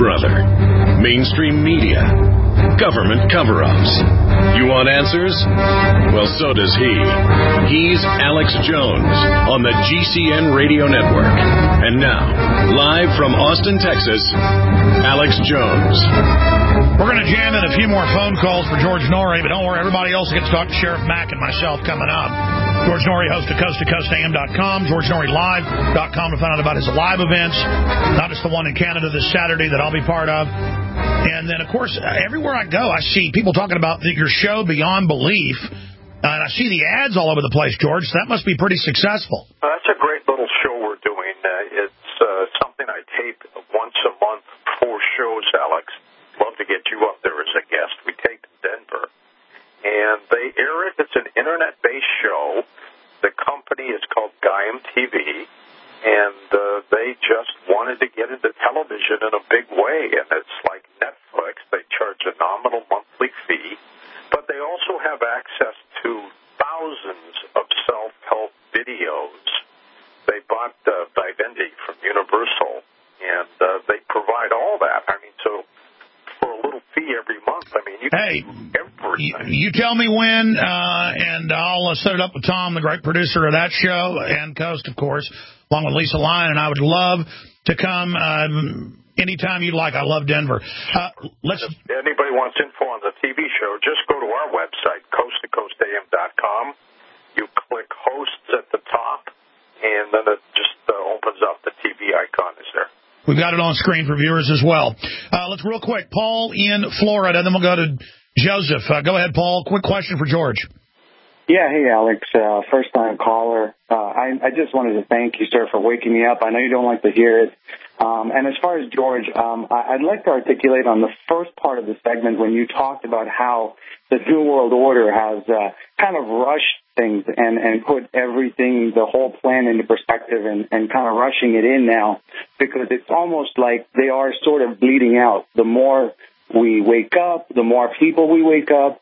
brother. Mainstream media. Government cover-ups. You want answers? Well, so does he. He's Alex Jones on the GCN Radio Network. And now, live from Austin, Texas, Alex Jones. We're going to jam in a few more phone calls for George Noory, but don't worry, everybody else gets to talk to Sheriff Mack and myself coming up. George Noory, host of CoastToCoastAM.com, GeorgeNooryLive.com to find out about his live events, not just the one in Canada this Saturday that I'll be part of. And then, of course, everywhere I go, I see people talking about your show Beyond Belief, and I see the ads all over the place, George. So that must be pretty successful. That's a great little show we're doing. It's something I tape once a month, 4 shows, Alex. Love to get you up there as a guest. We taped in Denver, and they air it. It's an internet-based show. The company is called Gaiam TV, and they just wanted to get into television in a big way, and it's like Netflix. They charge a nominal monthly fee, but they also have access to thousands of self-help videos. They bought Vivendi from Universal, and they provide all that. I mean, so for a little fee every month, I mean, you can do everything. You tell me when, and I'll set it up with Tom, the great producer of that show, and Coast, of course, along with Lisa Lyon, and I would love to come anytime you'd like. I love Denver. If anybody wants info on the TV show, just go to our website, CoastToCoastAM.com. You click hosts at the top, and then it just opens up. The TV icon is there. We've got it on screen for viewers as well. Let's real quick. Paul in Florida, and then we'll go to Joseph. Go ahead, Paul. Quick question for George. Yeah, hey, Alex. First-time caller. I just wanted to thank you, sir, for waking me up. I know you don't like to hear it. And as far as George, I'd like to articulate on the first part of the segment when you talked about how the New World Order has kind of rushed things and put everything, the whole plan into perspective and kind of rushing it in now, because it's almost like they are sort of bleeding out. The more we wake up, the more people we wake up,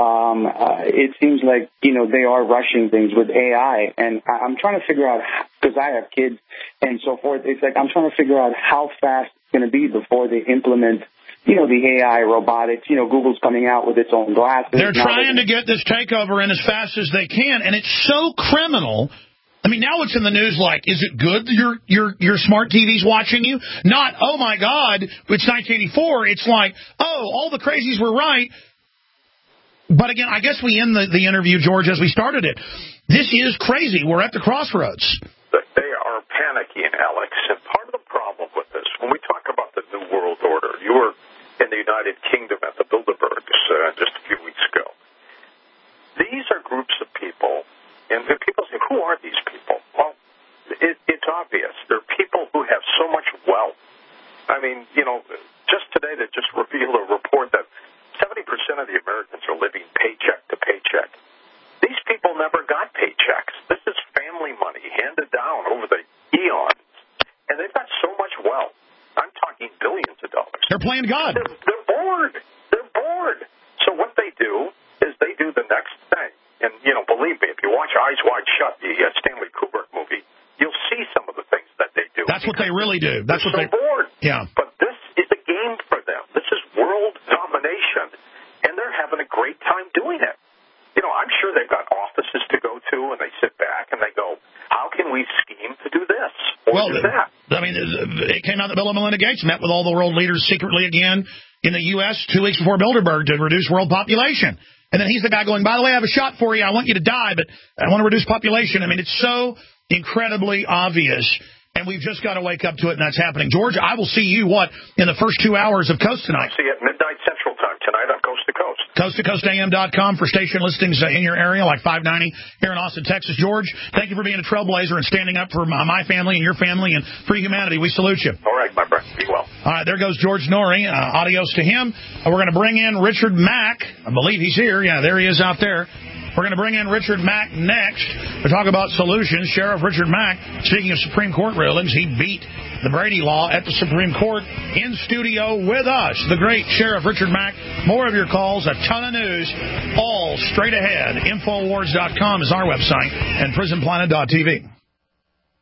it seems like, they are rushing things with AI. And I'm trying to figure out, because I have kids and so forth, it's like I'm trying to figure out how fast it's going to be before they implement, the AI robotics. Google's coming out with its own glasses. They're trying to get this takeover in as fast as they can, and it's so criminal. I mean, now it's in the news like, is it good your smart TV's watching you? Not, oh, my God, it's 1984. It's like, oh, all the crazies were right. But again, I guess we end the interview, George, as we started it. This is crazy. We're at the crossroads. They are panicking, Alex. And part of the problem with this, when we talk about the New World Order, you were in the United Kingdom at the Bilderbergs just a few weeks ago. These are groups of people, and people say, who are these people? Well, it's obvious. They're people who have so much wealth. I mean, just today they just revealed a report that 70% of the Americans are living paycheck to paycheck. These people never got paychecks. This is family money handed down over the eons. And they've got so much wealth. I'm talking billions of dollars. They're playing God. They're bored. They're bored. So what they do is they do the next thing. And, believe me, if you watch Eyes Wide Shut, the Stanley Kubrick movie, you'll see some of the things that they do. That's what they really do. That's what they're bored. Yeah. But this is a game for them. This is world domination, and they're having a great time doing it. I'm sure they've got offices to go to, and they sit back and they go, how can we scheme to do this or do that? I mean, it came out that Bill and Melinda Gates met with all the world leaders secretly again in the U.S. 2 weeks before Bilderberg to reduce world population. And then he's the guy going, by the way, I have a shot for you. I want you to die, but I want to reduce population. I mean, it's so incredibly obvious, and we've just got to wake up to it, and that's happening. George, I will see you, in the first 2 hours of Coast tonight? I'll see you at midnight Central Time tonight on Coast to Coast. CoastToCoastAM.com for station listings in your area, like 590 here in Austin, Texas. George, thank you for being a trailblazer and standing up for my family and your family and free humanity. We salute you. All right, my friend. Be well. All right, there goes George Noory. Adios to him. We're going to bring in Richard Mack. I believe he's here. Yeah, there he is out there. We're going to bring in Richard Mack next to talk about solutions. Sheriff Richard Mack, speaking of Supreme Court rulings, he beat the Brady Law at the Supreme Court. In studio with us, the great Sheriff Richard Mack. More of your calls, a ton of news, all straight ahead. Infowars.com is our website, and PrisonPlanet.tv.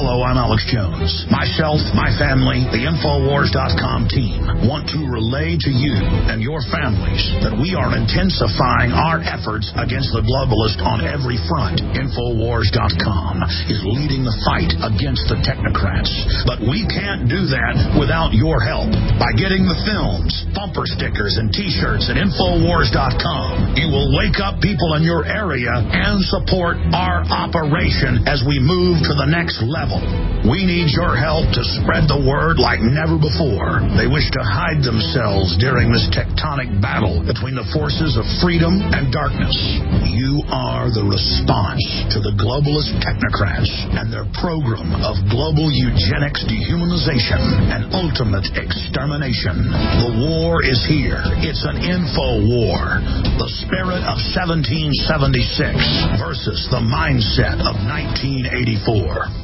Hello, I'm Alex Jones. Myself, my family, the Infowars.com team want to relay to you and your families that we are intensifying our efforts against the globalists on every front. Infowars.com is leading the fight against the technocrats. But we can't do that without your help. By getting the films, bumper stickers, and T-shirts at Infowars.com, you will wake up people in your area and support our operation as we move to the next level. We need your help to spread the word like never before. They wish to hide themselves during this tectonic battle between the forces of freedom and darkness. You are the response to the globalist technocrats and their program of global eugenics, dehumanization, and ultimate extermination. The war is here. It's an info war. The spirit of 1776 versus the mindset of 1984.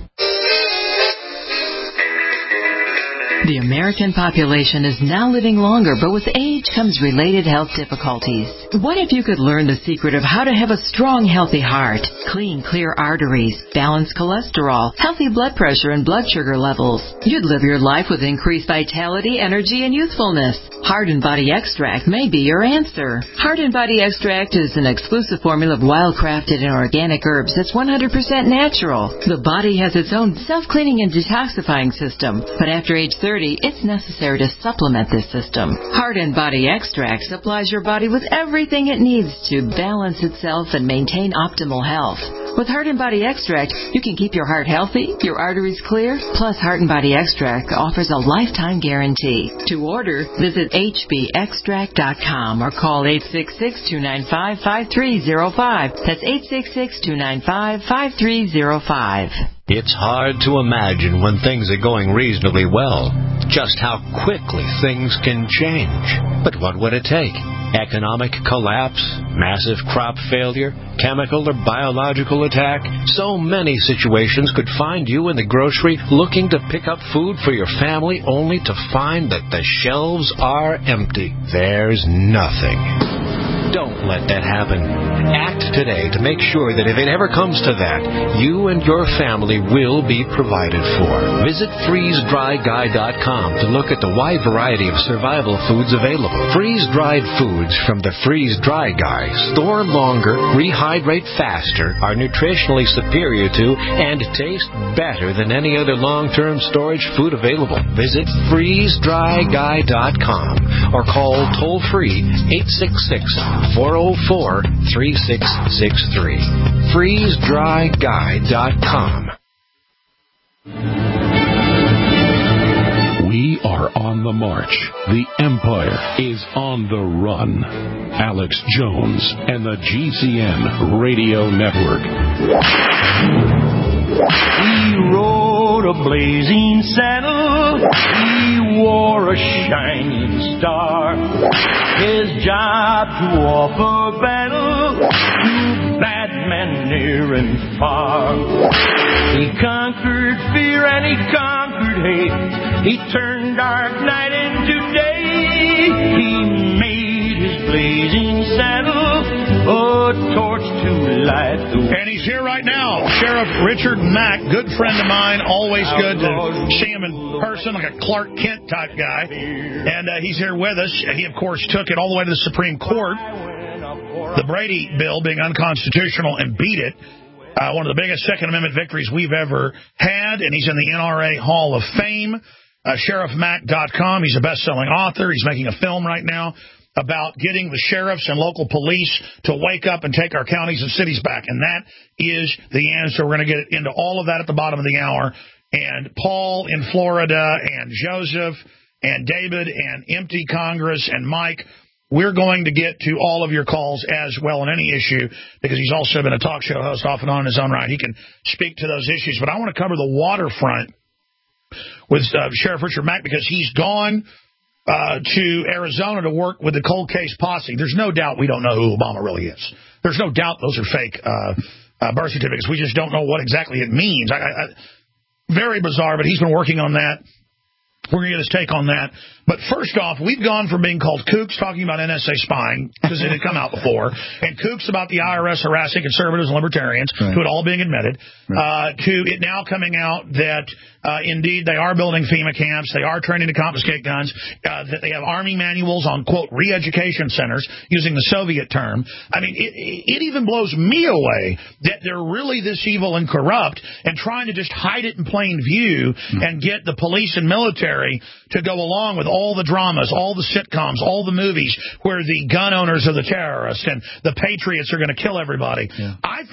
The American population is now living longer, but with age comes related health difficulties. What if you could learn the secret of how to have a strong, healthy heart, clean, clear arteries, balanced cholesterol, healthy blood pressure and blood sugar levels? You'd live your life with increased vitality, energy, and youthfulness. Heart and Body Extract may be your answer. Heart and Body Extract is an exclusive formula of wild-crafted and organic herbs that's 100% natural. The body has its own self-cleaning and detoxifying system, but after age 30, it's necessary to supplement this system. Heart and Body Extract supplies your body with everything it needs to balance itself and maintain optimal health. With Heart and Body Extract, you can keep your heart healthy, your arteries clear, plus Heart and Body Extract offers a lifetime guarantee. To order, visit hbextract.com or call 866-295-5305. That's 866-295-5305. It's hard to imagine when things are going reasonably well, just how quickly things can change. But what would it take? Economic collapse, massive crop failure, chemical or biological attack? So many situations could find you in the grocery looking to pick up food for your family only to find that the shelves are empty. There's nothing. Don't let that happen. Act today to make sure that if it ever comes to that, you and your family will be provided for. Visit freezedryguy.com to look at the wide variety of survival foods available. Freeze-dried foods from the Freeze Dry Guy store longer, rehydrate faster, are nutritionally superior to, and taste better than any other long-term storage food available. Visit freezedryguy.com or call toll-free 866-404-3663. FreezeDryGuy.com. We are on the march. The Empire is on the run. Alex Jones and the GCN Radio Network. He rode a blazing saddle. He wore a shining star. His job to offer battle to bad men near and far. He conquered fear and he conquered hate. He turned dark night into day. He made his blazing saddle a torch to light the way. And he's here right now, Sheriff Richard Mack, good friend of mine, always good to see him in person, like a Clark Kent type guy. And he's here with us. He, of course, took it all the way to the Supreme Court, the Brady bill being unconstitutional, and beat it. One of the biggest Second Amendment victories we've ever had, and he's in the NRA Hall of Fame. SheriffMack.com. He's a best-selling author. He's making a film right now about getting the sheriffs and local police to wake up and take our counties and cities back. And that is the answer. We're going to get into all of that at the bottom of the hour. And Paul in Florida and Joseph and David and Empty Congress and Mike, we're going to get to all of your calls as well on any issue, because he's also been a talk show host off and on in his own right. He can speak to those issues. But I want to cover the waterfront with Sheriff Richard Mack, because he's gone to Arizona to work with the cold case posse. There's no doubt we don't know who Obama really is. There's no doubt those are fake birth certificates. We just don't know what exactly it means. Very bizarre, but he's been working on that. We're going to get his take on that. But first off, we've gone from being called kooks talking about NSA spying, because it had come out before, and kooks about the IRS harassing conservatives and libertarians, to it all being admitted, to it now coming out that indeed they are building FEMA camps, they are training to confiscate guns, that they have Army manuals on, quote, re-education centers, using the Soviet term. I mean, it even blows me away that they're really this evil and corrupt and trying to just hide it in plain view and get the police and military to go along with all the dramas, all the sitcoms, all the movies where the gun owners are the terrorists and the patriots are going to kill everybody. Yeah. I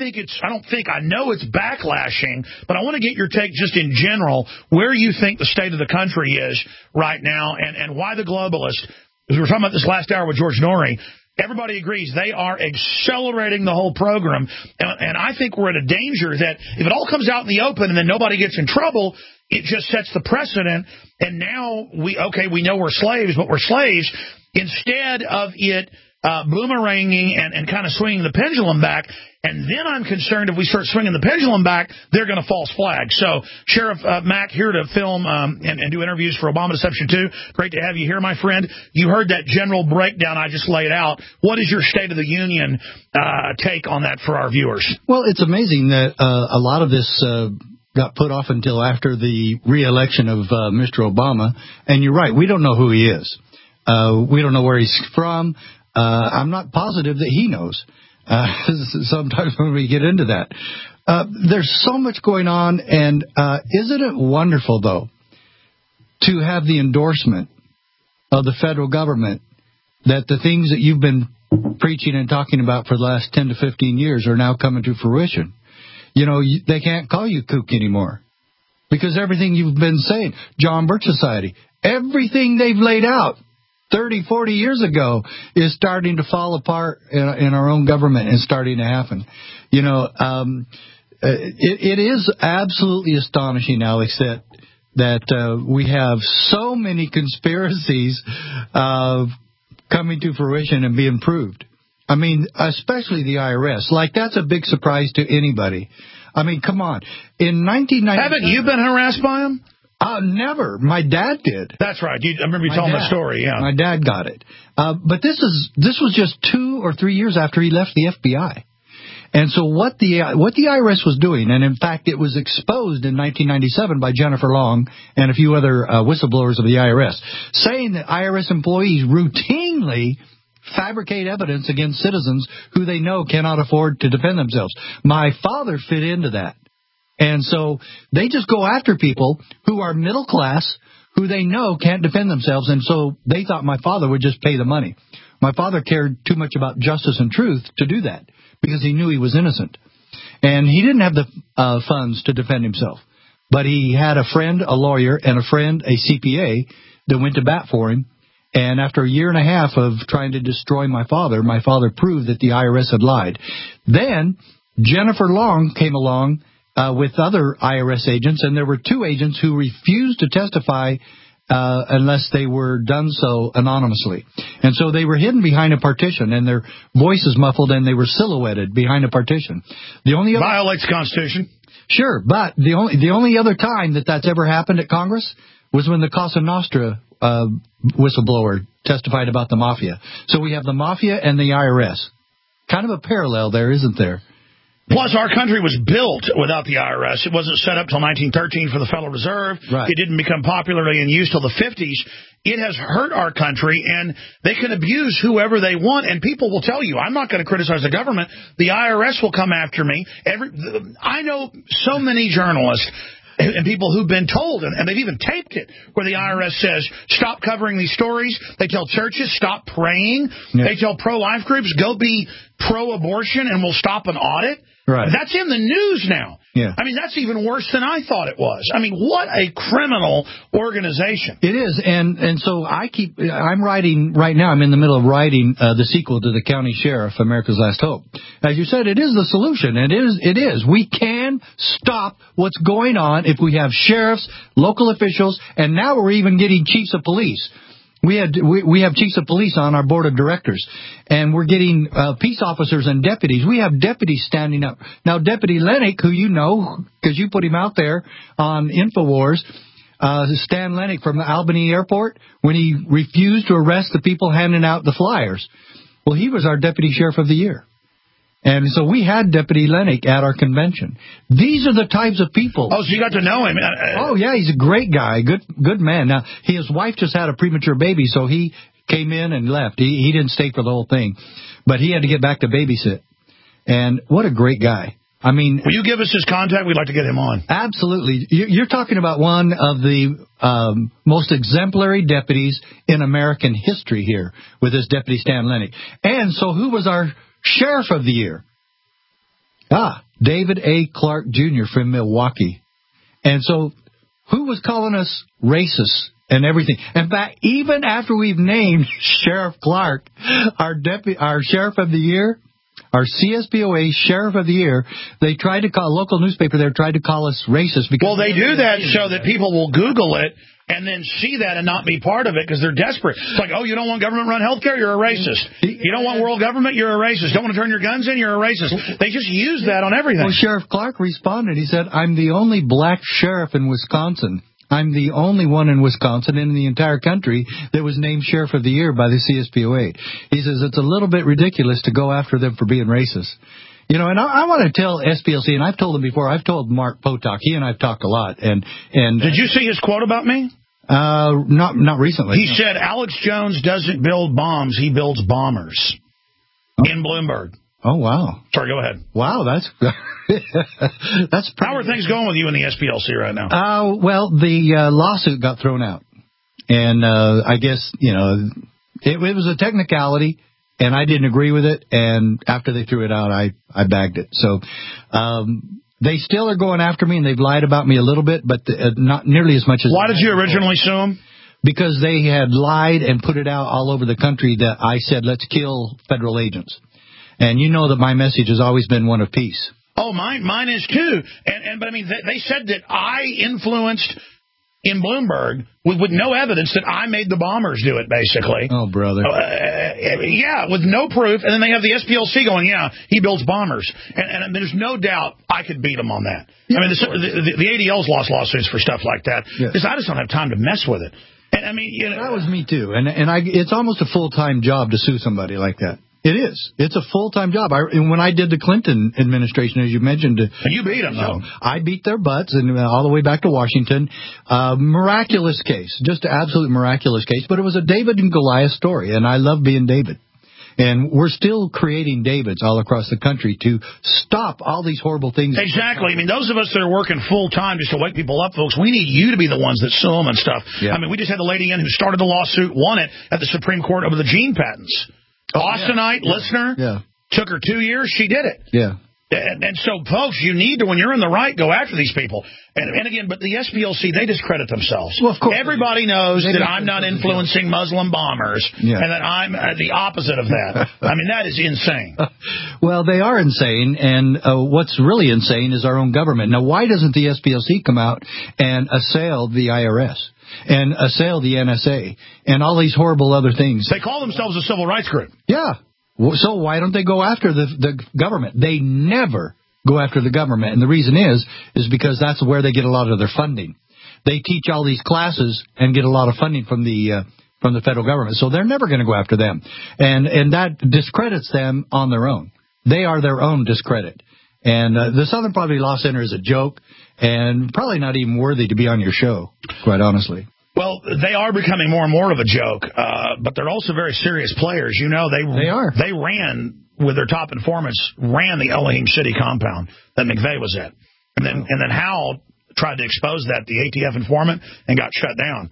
know it's backlashing, but I want to get your take just in general, where you think the state of the country is right now and why the globalists, as we were talking about this last hour with George Norrie, everybody agrees they are accelerating the whole program. And I think we're at a danger that if it all comes out in the open and then nobody gets in trouble, it just sets the precedent. And now we know we're slaves, but we're slaves. Instead of it boomeranging and kind of swinging the pendulum back. And then I'm concerned if we start swinging the pendulum back, they're going to false flag. So, Sheriff Mack, here to film and do interviews for Obama Deception 2. Great to have you here, my friend. You heard that general breakdown I just laid out. What is your State of the Union take on that for our viewers? Well, it's amazing that a lot of this got put off until after the re-election of Mr. Obama. And you're right, we don't know who he is. We don't know where he's from. I'm not positive that he knows. Sometimes when we get into that. There's so much going on, and isn't it wonderful, though, to have the endorsement of the federal government that the things that you've been preaching and talking about for the last 10 to 15 years are now coming to fruition. You know, they can't call you kook anymore because everything you've been saying, John Birch Society, everything they've laid out 30, 40 years ago is starting to fall apart in our own government and starting to happen. You know, it is absolutely astonishing, Alex, that we have so many conspiracies coming to fruition and being proved. I mean, especially the IRS. Like, that's a big surprise to anybody. I mean, come on. In 1990, haven't you been harassed by them? Never. My dad did. That's right. I remember you telling that story, yeah. My dad got it. But this was just 2 or 3 years after he left the FBI. And so what the IRS was doing, and in fact it was exposed in 1997 by Jennifer Long and a few other whistleblowers of the IRS, saying that IRS employees routinely fabricate evidence against citizens who they know cannot afford to defend themselves. My father fit into that. And so they just go after people who are middle class, who they know can't defend themselves. And so they thought my father would just pay the money. My father cared too much about justice and truth to do that because he knew he was innocent. And he didn't have the funds to defend himself. But he had a friend, a lawyer, and a friend, a CPA, that went to bat for him. And after a year and a half of trying to destroy my father proved that the IRS had lied. Then Jennifer Long came along with other IRS agents, and there were 2 agents who refused to testify unless they were done so anonymously. And so they were hidden behind a partition, and their voices muffled, and they were silhouetted behind a partition. Violates the Constitution. Sure, but the only other time that's ever happened at Congress was when the Cosa Nostra whistleblower testified about the mafia. So we have the mafia and the IRS. Kind of a parallel there, isn't there? Plus, our country was built without the IRS. It wasn't set up till 1913 for the Federal Reserve. Right. It didn't become popularly in use till the 50s. It has hurt our country, and they can abuse whoever they want, and people will tell you, I'm not going to criticize the government. The IRS will come after me. I know so many journalists and people who've been told, and they've even taped it, where the IRS says, stop covering these stories. They tell churches, stop praying. Yeah. They tell pro-life groups, go be pro-abortion and we'll stop an audit. Right. That's in the news now. Yeah. I mean, that's even worse than I thought it was. I mean, what a criminal organization. It is, and so I'm writing, right now I'm in the middle of writing the sequel to The County Sheriff, America's Last Hope. As you said, it is the solution, and it is. We can stop what's going on if we have sheriffs, local officials, and now we're even getting chiefs of police. We have chiefs of police on our board of directors, and we're getting peace officers and deputies. We have deputies standing up. Now, Deputy Lennick, who you know, because you put him out there on InfoWars, Stan Lennick from the Albany Airport when he refused to arrest the people handing out the flyers. Well, he was our Deputy Sheriff of the Year. And so we had Deputy Lennick at our convention. These are the types of people. Oh, so you got to know him. Oh, yeah, he's a great guy, good man. Now, his wife just had a premature baby, so he came in and left. He didn't stay for the whole thing. But he had to get back to babysit. And what a great guy. I mean, will you give us his contact? We'd like to get him on. Absolutely. You're talking about one of the most exemplary deputies in American history here with this Deputy Stan Lennick. And so who was our Sheriff of the Year? David A. Clark Jr. from Milwaukee. And so who was calling us racist and everything? In fact, even after we've named Sheriff Clark our Sheriff of the Year, our CSPOA Sheriff of the Year, they tried to call, local newspaper there tried to call us racist. Because well, they do that so that people will Google it and then see that and not be part of it because they're desperate. It's like, oh, you don't want government-run health care? You're a racist. You don't want world government? You're a racist. Don't want to turn your guns in? You're a racist. They just use that on everything. Well, Sheriff Clark responded. He said, I'm the only black sheriff in Wisconsin. I'm the only one in Wisconsin and in the entire country that was named Sheriff of the Year by the CSPOA. He says it's a little bit ridiculous to go after them for being racist. You know, and I want to tell SPLC, and I've told him before, I've told Mark Potok, he and I've talked a lot. And did you see his quote about me? Not recently. He said, Alex Jones doesn't build bombs, he builds bombers in Bloomberg. Oh, wow. Sorry, go ahead. Wow, that's how are things going with you in the SPLC right now? Well, the lawsuit got thrown out. And I guess, you know, it was a technicality, and I didn't agree with it. And after they threw it out, I bagged it. So they still are going after me, and they've lied about me a little bit, but not nearly as much as... Why did you originally sue them? Because they had lied and put it out all over the country that I said, let's kill federal agents. And you know that my message has always been one of peace. Oh, mine is too. But I mean, they said that I influenced in Bloomberg with no evidence that I made the bombers do it, basically. Oh, brother. Yeah, with no proof. And then they have the SPLC going, yeah, he builds bombers. And there's no doubt I could beat him on that. Yeah. I mean, the ADL's lost lawsuits for stuff like that because I just don't have time to mess with it. And I mean, you know, that was me too. And it's almost a full-time job to sue somebody like that. It is. It's a full-time job. When I did the Clinton administration, as you mentioned... And you beat them, though. I beat their butts and all the way back to Washington. Miraculous case. Just an absolute miraculous case. But it was a David and Goliath story, and I love being David. And we're still creating Davids all across the country to stop all these horrible things. Exactly. I mean, those of us that are working full-time just to wake people up, folks, we need you to be the ones that sue them and stuff. Yeah. I mean, we just had the lady in who started the lawsuit, won it at the Supreme Court over the gene patents. Austinite listener. Yeah. Took her 2 years. She did it. Yeah. And so, folks, you need to, when you're in the right, go after these people. And again, but the SPLC, they discredit themselves. Well, of course. Everybody knows that I'm not influencing Muslim bombers and that I'm the opposite of that. I mean, that is insane. Well, they are insane. And what's really insane is our own government. Now, why doesn't the SPLC come out and assail the IRS? And assail the NSA and all these horrible other things. They call themselves a civil rights group. Yeah. So why don't they go after the government? They never go after the government. And the reason is because that's where they get a lot of their funding. They teach all these classes and get a lot of funding from the federal government. So they're never going to go after them. And that discredits them on their own. They are their own discredit. And the Southern Poverty Law Center is a joke and probably not even worthy to be on your show, quite honestly. Well, they are becoming more and more of a joke, but they're also very serious players. You know, they are. They ran, with their top informants, ran the Elohim City compound that McVeigh was at. And then Howell tried to expose that, the ATF informant, and got shut down.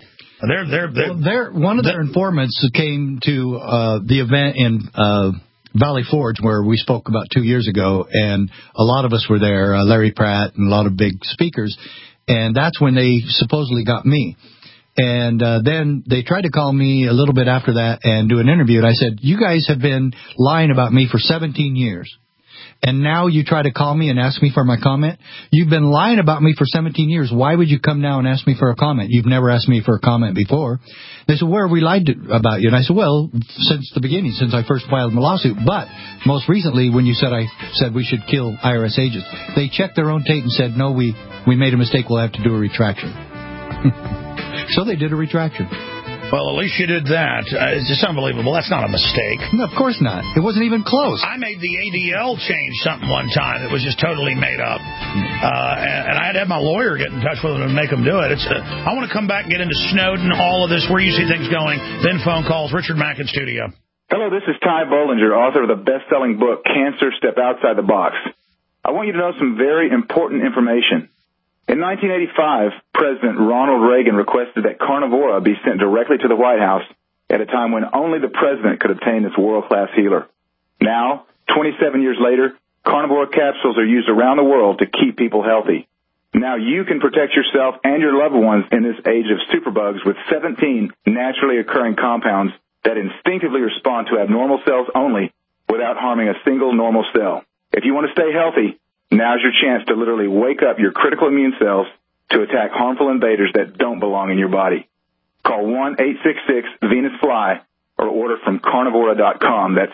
One of their informants came to the event in Valley Forge, where we spoke about 2 years ago, and a lot of us were there, Larry Pratt and a lot of big speakers, and that's when they supposedly got me. And then they tried to call me a little bit after that and do an interview, and I said, you guys have been lying about me for 17 years. And now you try to call me and ask me for my comment? You've been lying about me for 17 years. Why would you come now and ask me for a comment? You've never asked me for a comment before. They said, where have we lied about you? And I said, well, since the beginning, since I first filed my lawsuit. But most recently, when you said I said we should kill IRS agents, they checked their own tape and said, no, we made a mistake. We'll have to do a retraction. So they did a retraction. Well, at least you did that. It's just unbelievable. That's not a mistake. No, of course not. It wasn't even close. I made the ADL change something one time that was just totally made up. And I had to have my lawyer get in touch with them and make them do it. I want to come back and get into Snowden, all of this, where you see things going, then phone calls. Richard Mack in studio. Hello, this is Ty Bollinger, author of the best-selling book, Cancer, Step Outside the Box. I want you to know some very important information. In 1985, President Ronald Reagan requested that Carnivora be sent directly to the White House at a time when only the president could obtain this world-class healer. Now, 27 years later, Carnivora capsules are used around the world to keep people healthy. Now you can protect yourself and your loved ones in this age of superbugs with 17 naturally occurring compounds that instinctively respond to abnormal cells only without harming a single normal cell. If you want to stay healthy, now's your chance to literally wake up your critical immune cells to attack harmful invaders that don't belong in your body. Call 1-866-VENUS-FLY or order from Carnivora.com. That's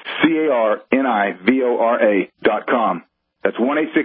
Carnivora.com. That's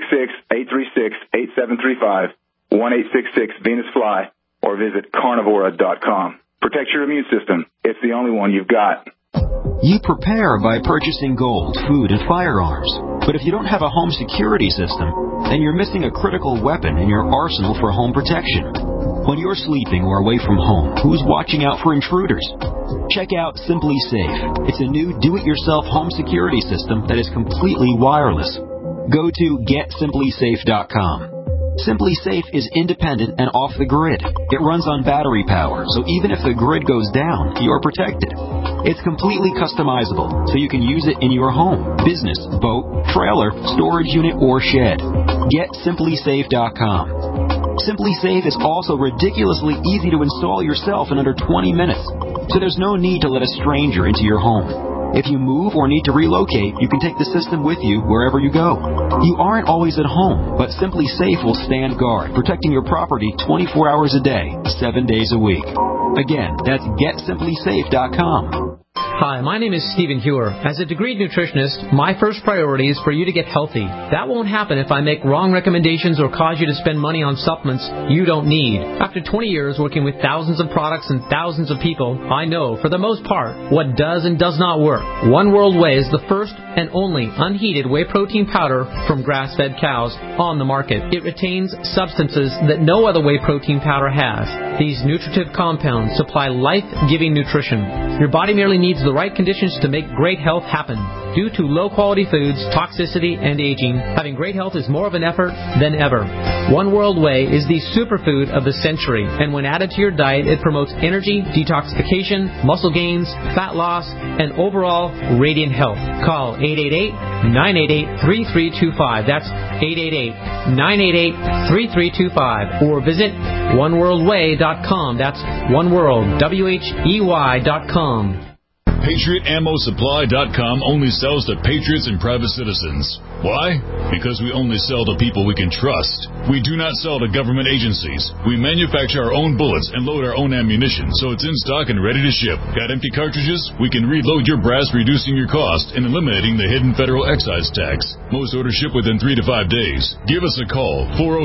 1-866-836-8735, 1-866-VENUS-FLY, or visit Carnivora.com. Protect your immune system. It's the only one you've got. You prepare by purchasing gold, food, and firearms. But if you don't have a home security system, then you're missing a critical weapon in your arsenal for home protection. When you're sleeping or away from home, who's watching out for intruders? Check out Simply Safe. It's a new do-it-yourself home security system that is completely wireless. Go to GetSimplySafe.com. Simply Safe is independent and off the grid. It runs on battery power, so even if the grid goes down, you're protected. It's completely customizable, so you can use it in your home, business, boat, trailer, storage unit, or shed. GetSimplySafe.com. Simply Safe is also ridiculously easy to install yourself in under 20 minutes, so there's no need to let a stranger into your home. If you move or need to relocate, you can take the system with you wherever you go. You aren't always at home, but Simply Safe will stand guard, protecting your property 24 hours a day, 7 days a week. Again, that's GetSimplySafe.com. Hi, my name is Stephen Hewer. As a degreed nutritionist, my first priority is for you to get healthy. That won't happen if I make wrong recommendations or cause you to spend money on supplements you don't need. After 20 years working with thousands of products and thousands of people, I know, for the most part, what does and does not work. One World Whey is the first and only unheated whey protein powder from grass-fed cows on the market. It retains substances that no other whey protein powder has. These nutritive compounds supply life-giving nutrition. Your body merely needs the right conditions to make great health happen. Due to low-quality foods, toxicity, and aging, having great health is more of an effort than ever. One World Whey is the superfood of the century, and when added to your diet, it promotes energy, detoxification, muscle gains, fat loss, and overall radiant health. Call 888-988-3325. That's 888-988-3325. Or visit oneworldwhey.com. That's oneworld, WHEY.com. PatriotAmmoSupply.com only sells to patriots and private citizens. Why? Because we only sell to people we can trust. We do not sell to government agencies. We manufacture our own bullets and load our own ammunition, so it's in stock and ready to ship. Got empty cartridges? We can reload your brass, reducing your cost and eliminating the hidden federal excise tax. Most orders ship within 3 to 5 days. Give us a call,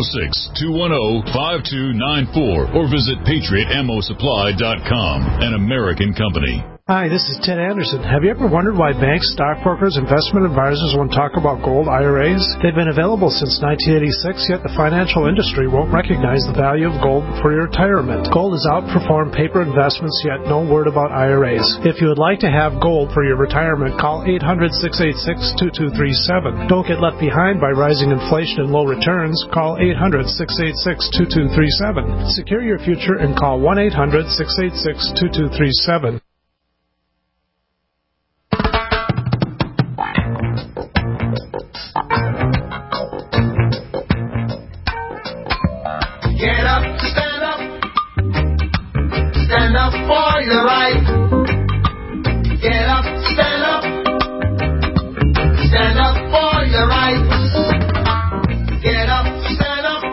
406-210-5294, or visit PatriotAmmoSupply.com, an American company. Hi, this is Ted Anderson. Have you ever wondered why banks, stockbrokers, investment advisors won't talk about gold IRAs? They've been available since 1986, yet the financial industry won't recognize the value of gold for your retirement. Gold has outperformed paper investments, yet no word about IRAs. If you would like to have gold for your retirement, call 800-686-2237. Don't get left behind by rising inflation and low returns. Call 800-686-2237. Secure your future and call 1-800-686-2237. Get up, stand up. Stand up for your right. Get up, stand up. Stand up for your right. Get up, stand up.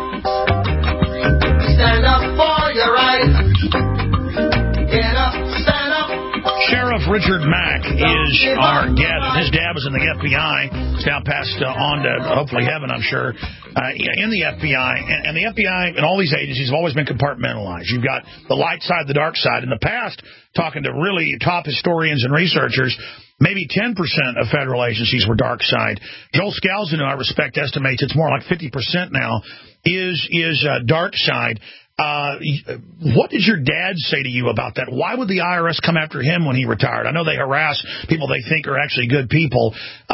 Stand up for your right. Get up, stand up. Sheriff Richard Mack is our guest. His dad was in the FBI. He's now passed on to hopefully heaven, I'm sure, in the FBI. And the FBI and all these agencies have always been compartmentalized. You've got the light side, the dark side. In the past, talking to really top historians and researchers, maybe 10% of federal agencies were dark side. Joel Scalzon, who I respect, estimates it's more like 50% now, is dark side. What did your dad say to you about that? Why would the IRS come after him when he retired? I know they harass people they think are actually good people.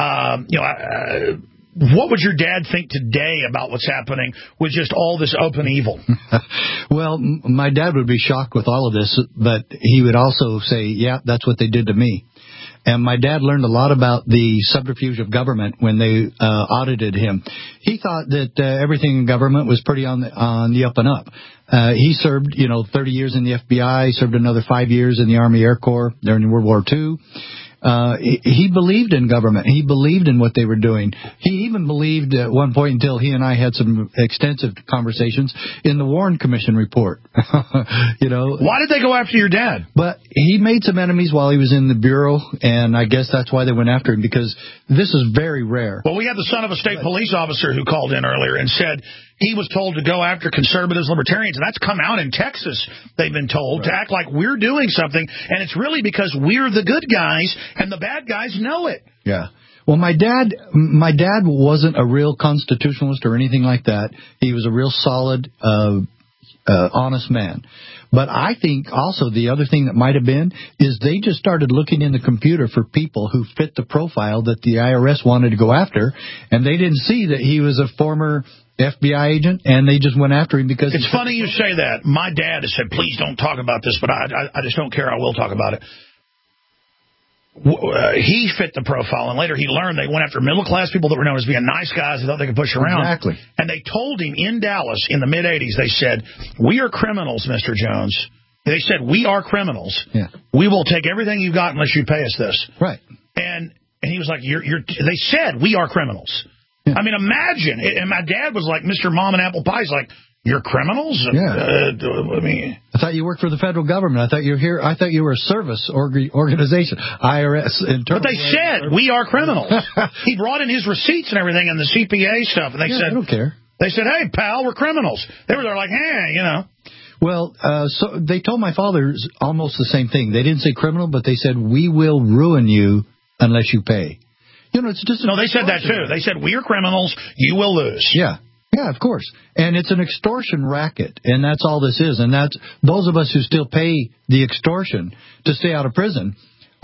What would your dad think today about what's happening with just all this open evil? Well, my dad would be shocked with all of this, but he would also say, yeah, that's what they did to me. And my dad learned a lot about the subterfuge of government when they audited him. He thought that everything in government was pretty on the up and up. He served, 30 years in the FBI, served another 5 years in the Army Air Corps during World War II. He believed in government. He believed in what they were doing. He even believed at one point, until he and I had some extensive conversations, in the Warren Commission report. Why did they go after your dad? But he made some enemies while he was in the Bureau, and I guess that's why they went after him, because this is very rare. Well, we had the son of a state police officer who called in earlier and said he was told to go after conservatives, libertarians, and that's come out in Texas, they've been told, to act like we're doing something, and it's really because we're the good guys, and the bad guys know it. Yeah. Well, my dad wasn't a real constitutionalist or anything like that. He was a real solid, honest man. But I think also the other thing that might have been is they just started looking in the computer for people who fit the profile that the IRS wanted to go after, and they didn't see that he was a former FBI agent, and they just went after him because... It's funny you say that. My dad has said, please don't talk about this, but I just don't care. I will talk about it. He fit the profile, and later he learned they went after middle-class people that were known as being nice guys they thought they could push around. Exactly. And they told him in Dallas in the mid-'80s, they said, we are criminals, Mr. Jones. They said, we are criminals. Yeah. We will take everything you've got unless you pay us this. Right. And he was like, they said, we are criminals. Yeah. I mean, imagine. And my dad was like, Mr. Mom and Apple Pie. He's like, you're criminals? Yeah. I thought you worked for the federal government. I thought you were here. I thought you were a service organization, IRS. But they said, we are criminals. He brought in his receipts and everything and the CPA stuff. And they said, I don't care. They said, hey, pal, we're criminals. They were there like, Well, so they told my father almost the same thing. They didn't say criminal, but they said, we will ruin you unless you pay. It's just... No, they said that too. They said, we are criminals, you will lose. Yeah. Yeah, of course. And it's an extortion racket, and that's all this is. And that's those of us who still pay the extortion to stay out of prison,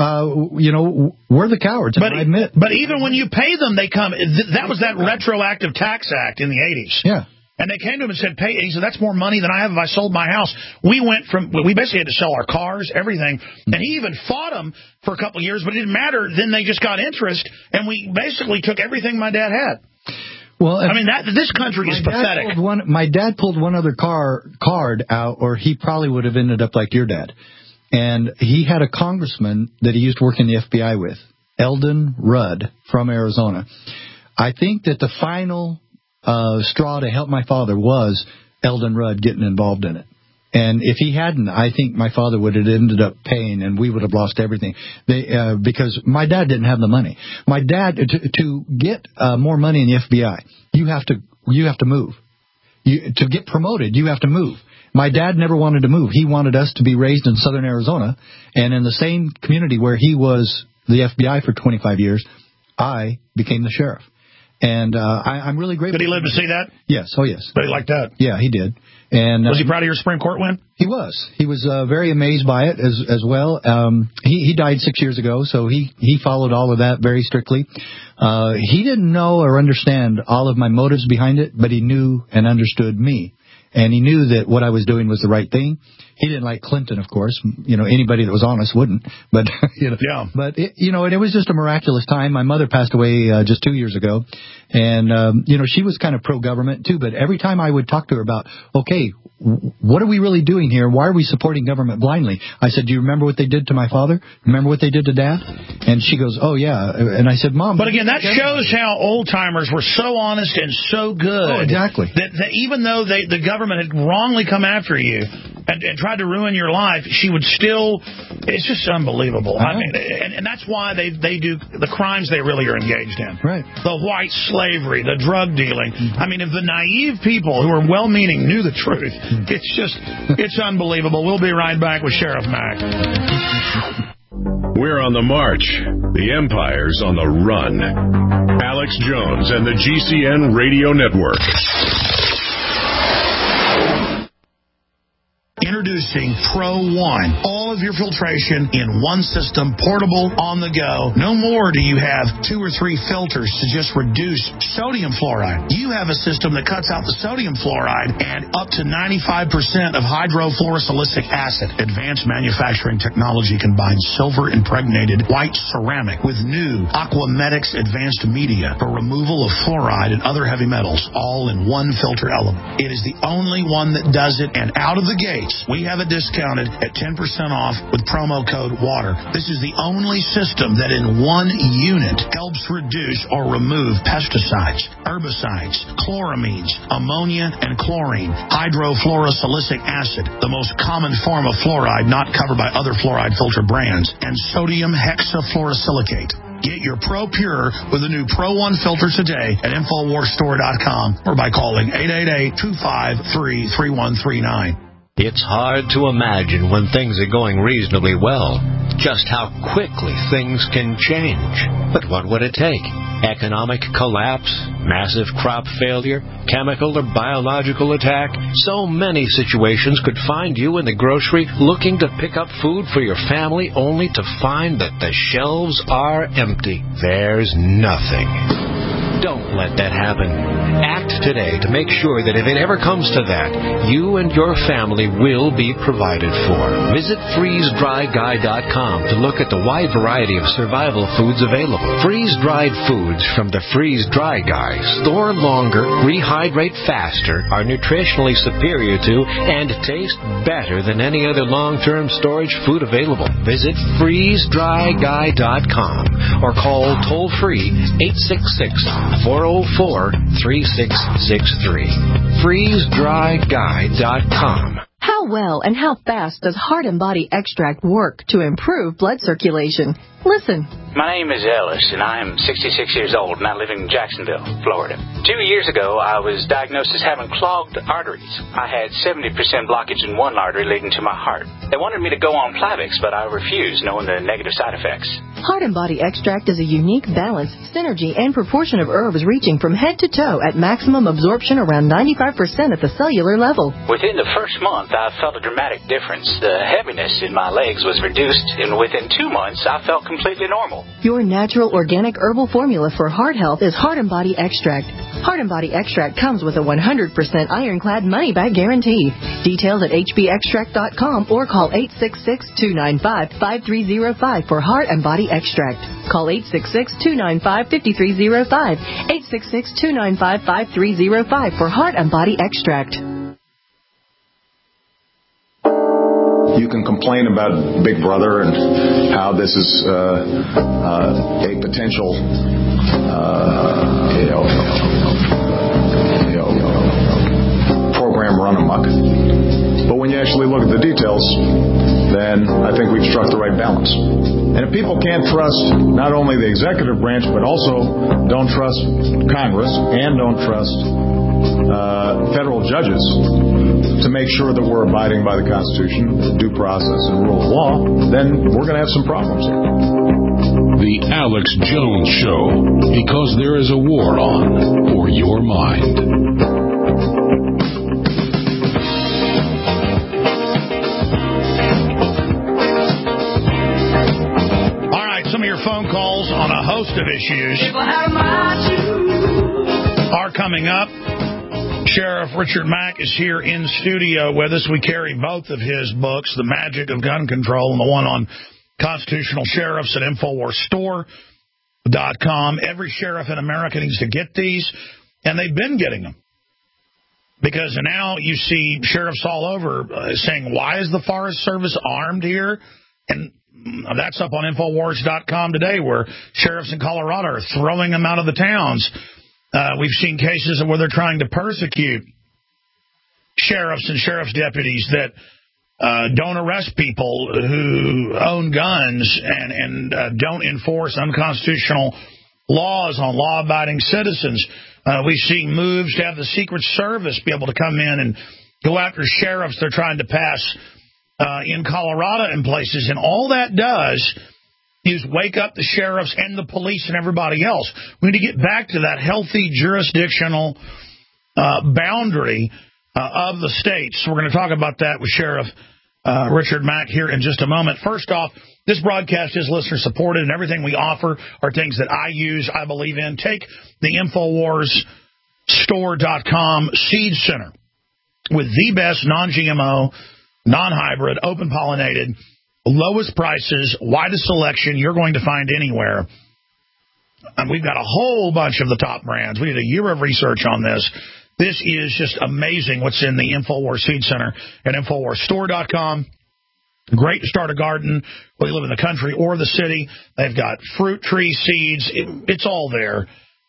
we're the cowards, I admit. But even when you pay them, they come... That was that retroactive tax act in the 80s. Yeah. And they came to him and said, he said, that's more money than I have if I sold my house. We basically had to sell our cars, everything. And he even fought them for a couple of years, but it didn't matter. Then they just got interest, and we basically took everything my dad had. Well, I mean, this country is pathetic. My dad pulled one other card out, or he probably would have ended up like your dad. And he had a congressman that he used to work in the FBI with, Eldon Rudd from Arizona. I think that the final straw to help my father was Eldon Rudd getting involved in it. And if he hadn't, I think my father would have ended up paying, and we would have lost everything. Because my dad didn't have the money. My dad, to get more money in the FBI, you have to move. To get promoted, you have to move. My dad never wanted to move. He wanted us to be raised in southern Arizona, and in the same community where he was the FBI for 25 years, I became the sheriff. And I'm really grateful. Did he live to see that? Yes. Oh, yes. But he liked that? Yeah, he did. And was he proud of your Supreme Court win? He was. He was very amazed by it as well. He died 6 years ago, so he followed all of that very strictly. He didn't know or understand all of my motives behind it, but he knew and understood me. And he knew that what I was doing was the right thing. He didn't like Clinton, of course. Anybody that was honest wouldn't. But, Yeah. But, it was just a miraculous time. My mother passed away just 2 years ago. And, she was kind of pro-government, too. But every time I would talk to her about, okay, what are we really doing here? Why are we supporting government blindly? I said, do you remember what they did to my father? Remember what they did to Dad? And she goes, oh, yeah. And I said, Mom. But again, that shows how old-timers were so honest and so good. Oh, exactly. That even though the government had wrongly come after you, and tried to ruin your life, she would still... It's just unbelievable. I mean, and that's why they do the crimes they really are engaged in. Right. The white slavery, the drug dealing. I mean, if the naive people who are well-meaning knew the truth, it's unbelievable. We'll be right back with Sheriff Mack. We're on the march. The Empire's on the run. Alex Jones and the GCN Radio Network. Introducing Pro One. All of your filtration in one system, portable, on the go. No more do you have 2 or 3 filters to just reduce sodium fluoride. You have a system that cuts out the sodium fluoride and up to 95% of hydrofluorosilicic acid. Advanced manufacturing technology combines silver-impregnated white ceramic with new Aquamedics advanced media for removal of fluoride and other heavy metals, all in one filter element. It is the only one that does it, and out of the gates, we have it discounted at 10% off with promo code WATER. This is the only system that in one unit helps reduce or remove pesticides, herbicides, chloramines, ammonia, and chlorine, hydrofluorosilicic acid, the most common form of fluoride not covered by other fluoride filter brands, and sodium hexafluorosilicate. Get your Pro Pure with the new Pro One filter today at InfoWarsStore.com or by calling 888-253-3139. It's hard to imagine when things are going reasonably well just how quickly things can change. But what would it take? Economic collapse, massive crop failure, chemical or biological attack? So many situations could find you in the grocery looking to pick up food for your family only to find that the shelves are empty. There's nothing. Don't let that happen. Act today to make sure that if it ever comes to that, you and your family will be provided for. Visit freezedryguy.com to look at the wide variety of survival foods available. Freeze-dried foods from the Freeze Dry Guy store longer, rehydrate faster, are nutritionally superior to, and taste better than any other long-term storage food available. Visit freezedryguy.com or call toll-free 866-404-3663. FreezeDryGuy.com. How well and how fast does Heart and Body Extract work to improve blood circulation? Listen. My name is Ellis, and I am 66 years old, and I live in Jacksonville, Florida. 2 years ago, I was diagnosed as having clogged arteries. I had 70% blockage in one artery leading to my heart. They wanted me to go on Plavix, but I refused, knowing the negative side effects. Heart and Body Extract is a unique balance, synergy, and proportion of herbs reaching from head to toe at maximum absorption around 95% at the cellular level. Within the first month, I felt a dramatic difference. The heaviness in my legs was reduced, and within 2 months, I felt completely normal. Your natural organic herbal formula for heart health is Heart and Body Extract. Heart and Body Extract comes with a 100% ironclad money-back guarantee. Details at hbextract.com or call 866-295-5305 for Heart and Body Extract. Call 866-295-5305. 866-295-5305 for Heart and Body Extract. You can complain about Big Brother and how this is a potential program run amok. But when you actually look at the details, then I think we've struck the right balance. And if people can't trust not only the executive branch, but also don't trust Congress and don't trust federal judges to make sure that we're abiding by the Constitution, due process, and rule of law, then we're going to have some problems here. The Alex Jones Show, because there is a war on for your mind. All right, some of your phone calls on a host of issues are coming up. Sheriff Richard Mack is here in studio with us. We carry both of his books, The Magic of Gun Control and the one on constitutional sheriffs at InfoWarsStore.com. Every sheriff in America needs to get these, and they've been getting them. Because now you see sheriffs all over saying, why is the Forest Service armed here? And that's up on InfoWars.com today, where sheriffs in Colorado are throwing them out of the towns. We've seen cases where they're trying to persecute sheriffs and sheriff's deputies that don't arrest people who own guns and don't enforce unconstitutional laws on law-abiding citizens. We see moves to have the Secret Service be able to come in and go after sheriffs they're trying to pass in Colorado and places. And all that does is wake up the sheriffs and the police and everybody else. We need to get back to that healthy jurisdictional boundary of the states. So we're going to talk about that with Sheriff Richard Mack here in just a moment. First off, this broadcast is listener-supported, and everything we offer are things that I use, I believe in. Take the InfoWarsStore.com Seed Center with the best non-GMO, non-hybrid, open-pollinated, lowest prices, widest selection you're going to find anywhere. And we've got a whole bunch of the top brands. We did a year of research on this. This is just amazing what's in the InfoWars Seed Center at InfoWarsStore.com. Great to start a garden, whether you live in the country or the city. They've got fruit tree seeds. It's all there.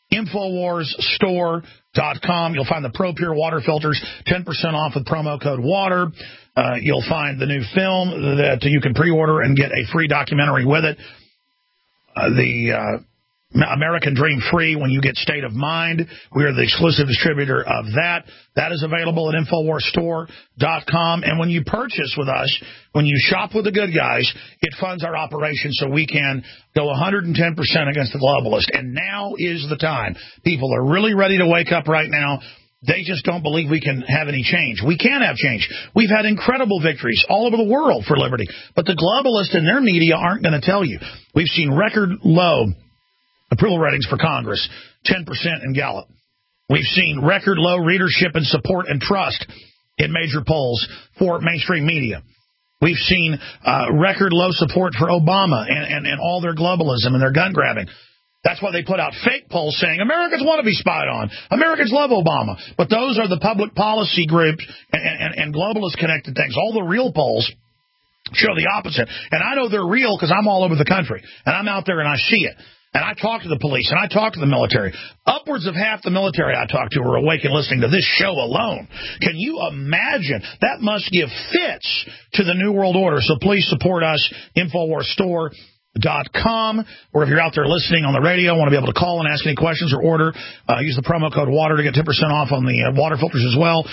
InfoWarsStore.com. You'll find the ProPure water filters, 10% off with promo code WATER. You'll find the new film that you can pre-order and get a free documentary with it. The American Dream Free when you get State of Mind. We are the exclusive distributor of that. That is available at InfoWarsStore.com. And when you purchase with us, when you shop with the good guys, it funds our operation so we can go 110% against the globalist. And now is the time. People are really ready to wake up right now. They just don't believe we can have any change. We can have change. We've had incredible victories all over the world for liberty. But the globalists and their media aren't going to tell you. We've seen record low approval ratings for Congress, 10% in Gallup. We've seen record low readership and support and trust in major polls for mainstream media. We've seen record low support for Obama and all their globalism and their gun grabbing. That's why they put out fake polls saying Americans want to be spied on. Americans love Obama. But those are the public policy groups and globalist connected things. All the real polls show the opposite. And I know they're real because I'm all over the country. And I'm out there and I see it. And I talk to the police, and I talk to the military. Upwards of half the military I talk to are awake and listening to this show alone. Can you imagine? That must give fits to the New World Order. So please support us, InfoWarsStore.com, or if you're out there listening on the radio, want to be able to call and ask any questions or order, use the promo code WATER to get 10% off on the water filters as well,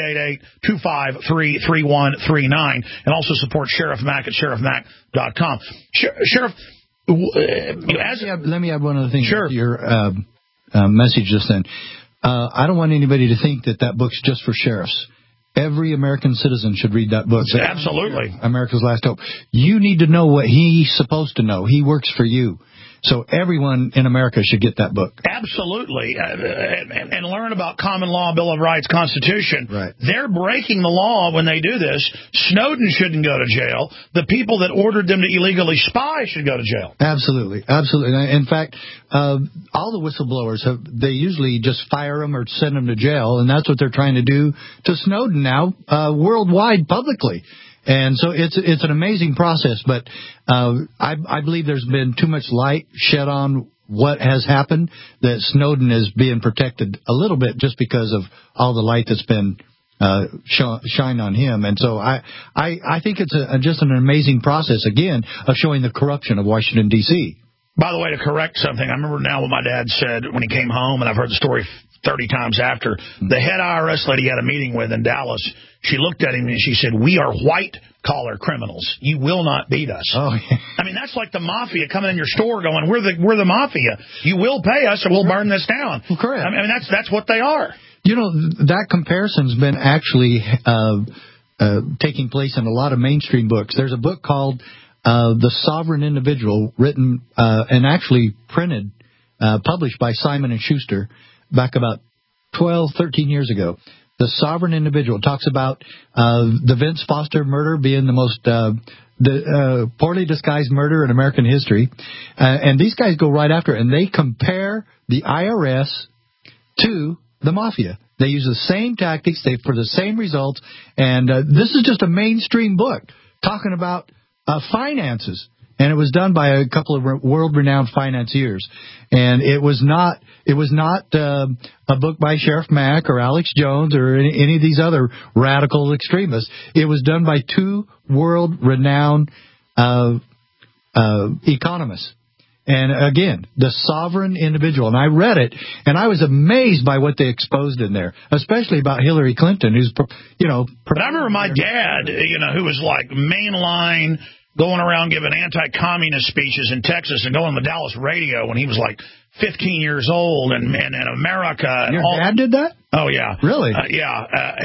888-253-3139, and also support Sheriff Mack at SheriffMack.com. Sheriff, let me add one other thing to your message just then. I don't want anybody to think that book's just for sheriffs. Every American citizen should read that book. Absolutely. America's Last Hope. You need to know what he's supposed to know. He works for you. So everyone in America should get that book. Absolutely. And learn about common law, Bill of Rights, Constitution. Right. They're breaking the law when they do this. Snowden shouldn't go to jail. The people that ordered them to illegally spy should go to jail. Absolutely. Absolutely. In fact, all the whistleblowers, they usually just fire them or send them to jail, and that's what they're trying to do to Snowden now, worldwide, publicly. And so it's an amazing process, but I believe there's been too much light shed on what has happened, that Snowden is being protected a little bit just because of all the light that's been shined on him. And so I think it's just an amazing process, again, of showing the corruption of Washington, D.C. By the way, to correct something, I remember now what my dad said when he came home, and I've heard the story 30 times after. The head IRS lady he had a meeting with in Dallas, she looked at him and she said, "We are white-collar criminals. You will not beat us." Oh, yeah. I mean, that's like the mafia coming in your store going, we're the mafia. You will pay us or we'll burn this down. Well, correct. I mean, that's what they are. You know, that comparison's been actually taking place in a lot of mainstream books. There's a book called The Sovereign Individual, written and actually printed, published by Simon & Schuster back about 12, 13 years ago. The Sovereign Individual talks about the Vince Foster murder being the most poorly disguised murder in American history. And these guys go right after it, and they compare the IRS to the mafia. They use the same tactics for the same results. And this is just a mainstream book talking about finances. And it was done by a couple of world-renowned financiers. And it was not a book by Sheriff Mack or Alex Jones or any of these other radical extremists. It was done by two world-renowned economists. And again, the sovereign individual. And I read it, and I was amazed by what they exposed in there, especially about Hillary Clinton, who's, But I remember my dad, who was like mainline, going around giving anti-communist speeches in Texas and going on the Dallas radio when he was like 15 years old, and in America. Your dad did that? Oh, yeah. Really? Yeah.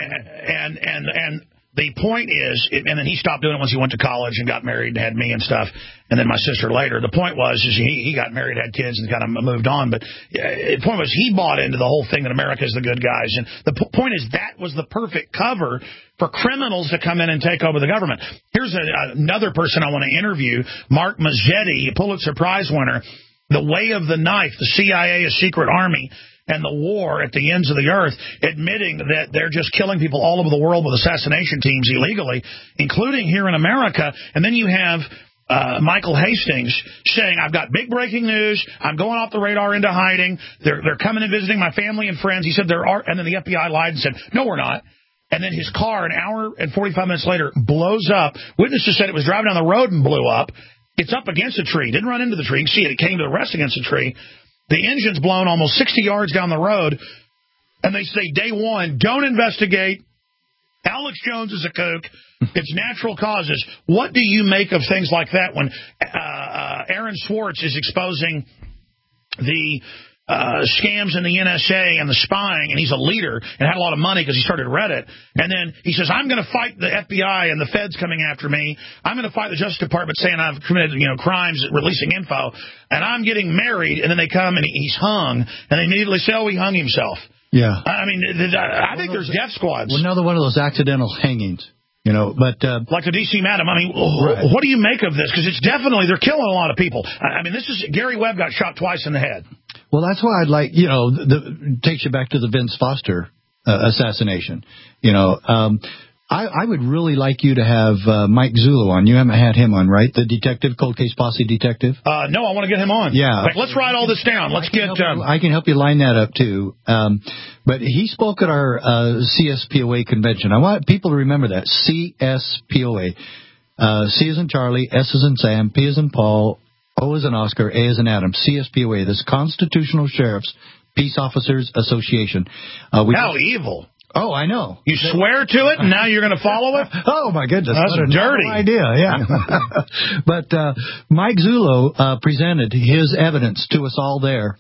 And the point is, and then he stopped doing it once he went to college and got married and had me and stuff, and then my sister later. The point was, he got married, had kids, and kind of moved on. But the point was, he bought into the whole thing that America is the good guys. And the point is, that was the perfect cover for criminals to come in and take over the government. Here's another person I want to interview, Mark Mazzetti, Pulitzer Prize winner, The Way of the Knife, the CIA, a secret army, and the war at the ends of the earth, admitting that they're just killing people all over the world with assassination teams illegally, including here in America. And then you have Michael Hastings saying, I've got big breaking news. I'm going off the radar into hiding. They're coming and visiting my family and friends. He said there are, and then the FBI lied and said, no, we're not. And then his car, an hour and 45 minutes later, blows up. Witnesses said it was driving down the road and blew up. It's up against a tree. Didn't run into the tree. You can see it. It came to rest against a tree. The engine's blown almost 60 yards down the road, and they say, day one, don't investigate. Alex Jones is a kook. It's natural causes. What do you make of things like that when Aaron Swartz is exposing the scams in the NSA and the spying, and he's a leader and had a lot of money because he started Reddit, and then he says, I'm going to fight the FBI and the feds coming after me. I'm going to fight the Justice Department saying I've committed crimes, releasing info, and I'm getting married, and then they come and he's hung, and they immediately say, oh, he hung himself. Yeah. I mean, I think there's death squads. Well, another one of those accidental hangings. But like the D.C. Madam, I mean, right. What do you make of this? Because it's definitely, they're killing a lot of people. I mean, Gary Webb got shot twice in the head. Well, that's why I'd like, takes you back to the Vince Foster assassination. I would really like you to have Mike Zullo on. You haven't had him on, right? The detective, Cold Case Posse detective? No, I want to get him on. Yeah. Let's write all this down. I can help you line that up, too. But he spoke at our CSPOA convention. I want people to remember that, CSPOA. C as in Charlie, S as in Sam, P as in Paul, O as in Oscar, A as in Adam. CSPOA, this Constitutional Sheriffs Peace Officers Association. How evil. Oh, I know. You swear to it, and now you're going to follow it? Oh, my goodness. That's what a dirty idea, yeah. But Mike Zullo presented his evidence to us all there,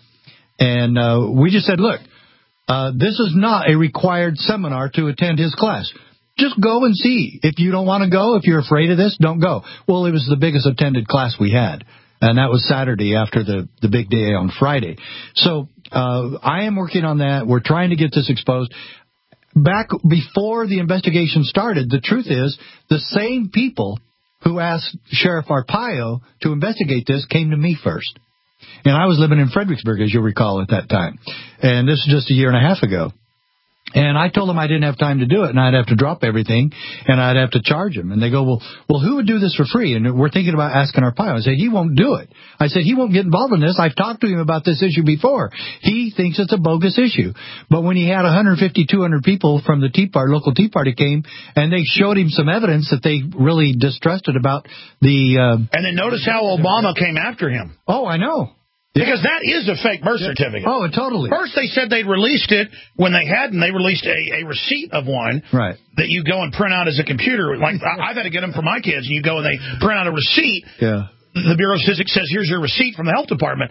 and we just said, look, this is not a required seminar to attend his class. Just go and see. If you don't want to go, if you're afraid of this, don't go. Well, it was the biggest attended class we had, and that was Saturday after the big day on Friday. So I am working on that. We're trying to get this exposed. Back before the investigation started, the truth is the same people who asked Sheriff Arpaio to investigate this came to me first. And I was living in Fredericksburg, as you'll recall, at that time. And this is just a year and a half ago. And I told them I didn't have time to do it, and I'd have to drop everything, and I'd have to charge them. And they go, well, who would do this for free? And we're thinking about asking Arpaio. I said, he won't do it. I said, he won't get involved in this. I've talked to him about this issue before. He thinks it's a bogus issue. But when he had 150, 200 people from the local Tea Party came, and they showed him some evidence that they really distrusted about the... and then notice how Obama came after him. Oh, I know. Because that is a fake birth certificate. Oh, totally. First they said they'd released it. When they hadn't, they released a receipt of one right. that you go and print out as a computer. Like I've had to get them for my kids, and you go and they print out a receipt. Yeah. The Bureau of Statistics says, here's your receipt from the health department.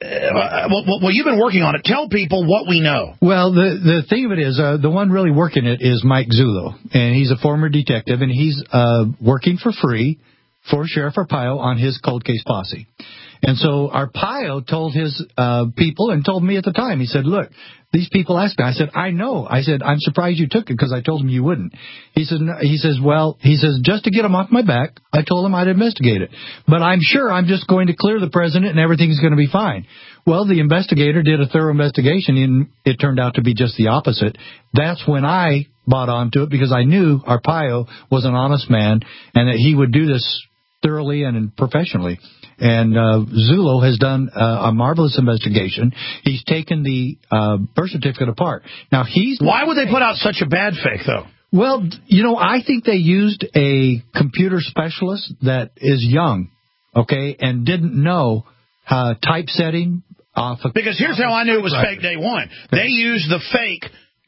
Well, you've been working on it. Tell people what we know. Well, the thing of it is, the one really working it is Mike Zullo, and he's a former detective, and he's working for free for Sheriff Arpaio on his cold case posse. And so Arpaio told his people and told me at the time, he said, look, these people asked me. I said, I know. I said, I'm surprised you took it because I told them you wouldn't. He says, just to get them off my back, I told them I'd investigate it. But I'm sure I'm just going to clear the president and everything's going to be fine. Well, the investigator did a thorough investigation, and it turned out to be just the opposite. That's when I bought onto it because I knew Arpaio was an honest man and that he would do this thoroughly and professionally. And Zullo has done a marvelous investigation. He's taken the birth certificate apart. Now, Why would they put out such a bad fake, though? Well, I think they used a computer specialist that is young, okay, and didn't know typesetting. Because here's how I knew it was fake day one. They used the fake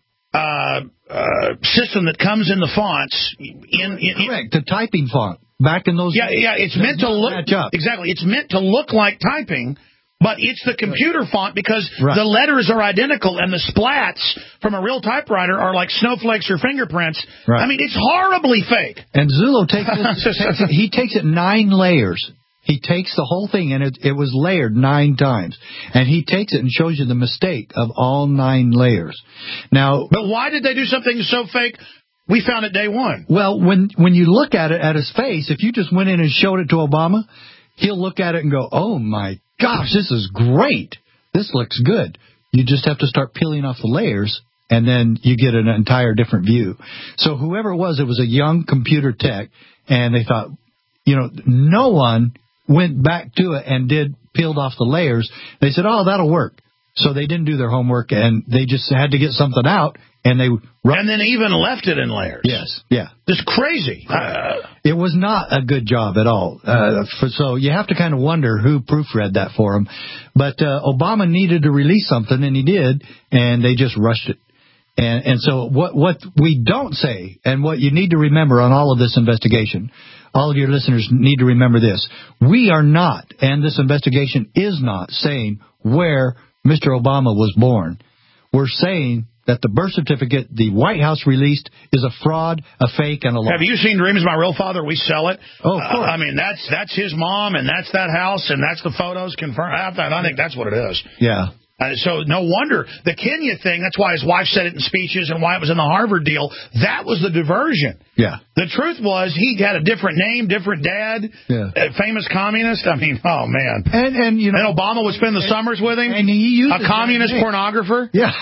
system that comes in the fonts. Correct, the typing font. Back in those days. Yeah, it's meant to look... Exactly, it's meant to look like typing, but it's the computer font because the letters are identical and the splats from a real typewriter are like snowflakes or fingerprints. Right. I mean, it's horribly fake. And Zullo takes it 9 layers. He takes the whole thing, and it was layered 9 times. And he takes it and shows you the mistake of all 9 layers. Now, but why did they do something so fake? We found it day one. Well, when you look at it at his face, if you just went in and showed it to Obama, he'll look at it and go, "Oh my gosh, this is great. This looks good." You just have to start peeling off the layers, and then you get an entire different view. So whoever it was a young computer tech, and they thought, no one went back to it and peeled off the layers. They said, "Oh, that'll work." So they didn't do their homework, and they just had to get something out, and then even left it in layers. Yes, yeah. It's crazy. It was not a good job at all. So you have to kind of wonder who proofread that for him. But Obama needed to release something, and he did, and they just rushed it. And so what we don't say, and what you need to remember on all of this investigation, all of your listeners need to remember this. We are not, and this investigation is not, saying where Mr. Obama was born. We're saying that the birth certificate the White House released is a fraud, a fake, and a lie. Have you seen Dreams of My Real Father? We sell it. Oh, of course. I mean, that's his mom, and that's that house, and that's the photos confirmed. I think that's what it is. Yeah. So no wonder the Kenya thing, that's why his wife said it in speeches and why it was in the Harvard deal. That was the diversion. Yeah. The truth was he had a different name, different dad, famous communist. I mean, oh, man. And Obama would spend the summers with him? And he used a communist pornographer? Yeah.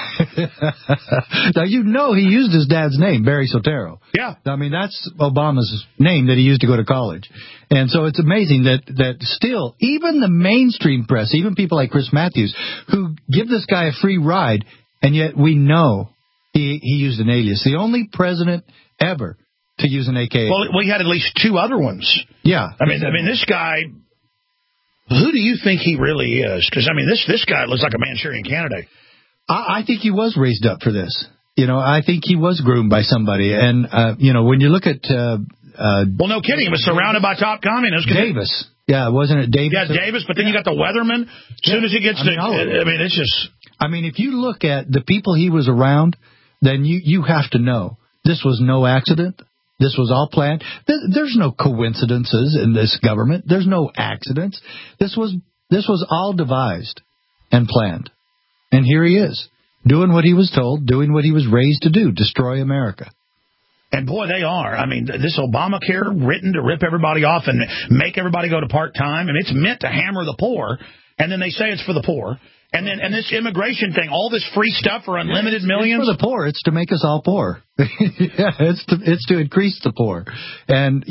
Now, he used his dad's name, Barry Soetoro. Yeah. I mean, that's Obama's name that he used to go to college. And so it's amazing that still, even the mainstream press, even people like Chris Matthews, who give this guy a free ride, and yet we know he used an alias. The only president ever to use an AKA. Well, we had at least 2 other ones. Yeah. I mean, this guy, who do you think he really is? Because, I mean, this guy looks like a Manchurian candidate. I think he was raised up for this. I think he was groomed by somebody. And, when you look at... well, no kidding. He was surrounded by top communists. Davis. Yeah, wasn't it Davis? Yeah, Davis, but then you got the Weatherman. As soon as he gets it's just... I mean, if you look at the people he was around, then you have to know this was no accident. This was all planned. There's no coincidences in this government. There's no accidents. This was all devised and planned. And here he is, doing what he was told, doing what he was raised to do, destroy America. And, boy, they are. I mean, this Obamacare written to rip everybody off and make everybody go to part-time. And it's meant to hammer the poor. And then they say it's for the poor. And this immigration thing, all this free stuff for unlimited millions. It's for the poor. It's to make us all poor. It's to increase the poor. And,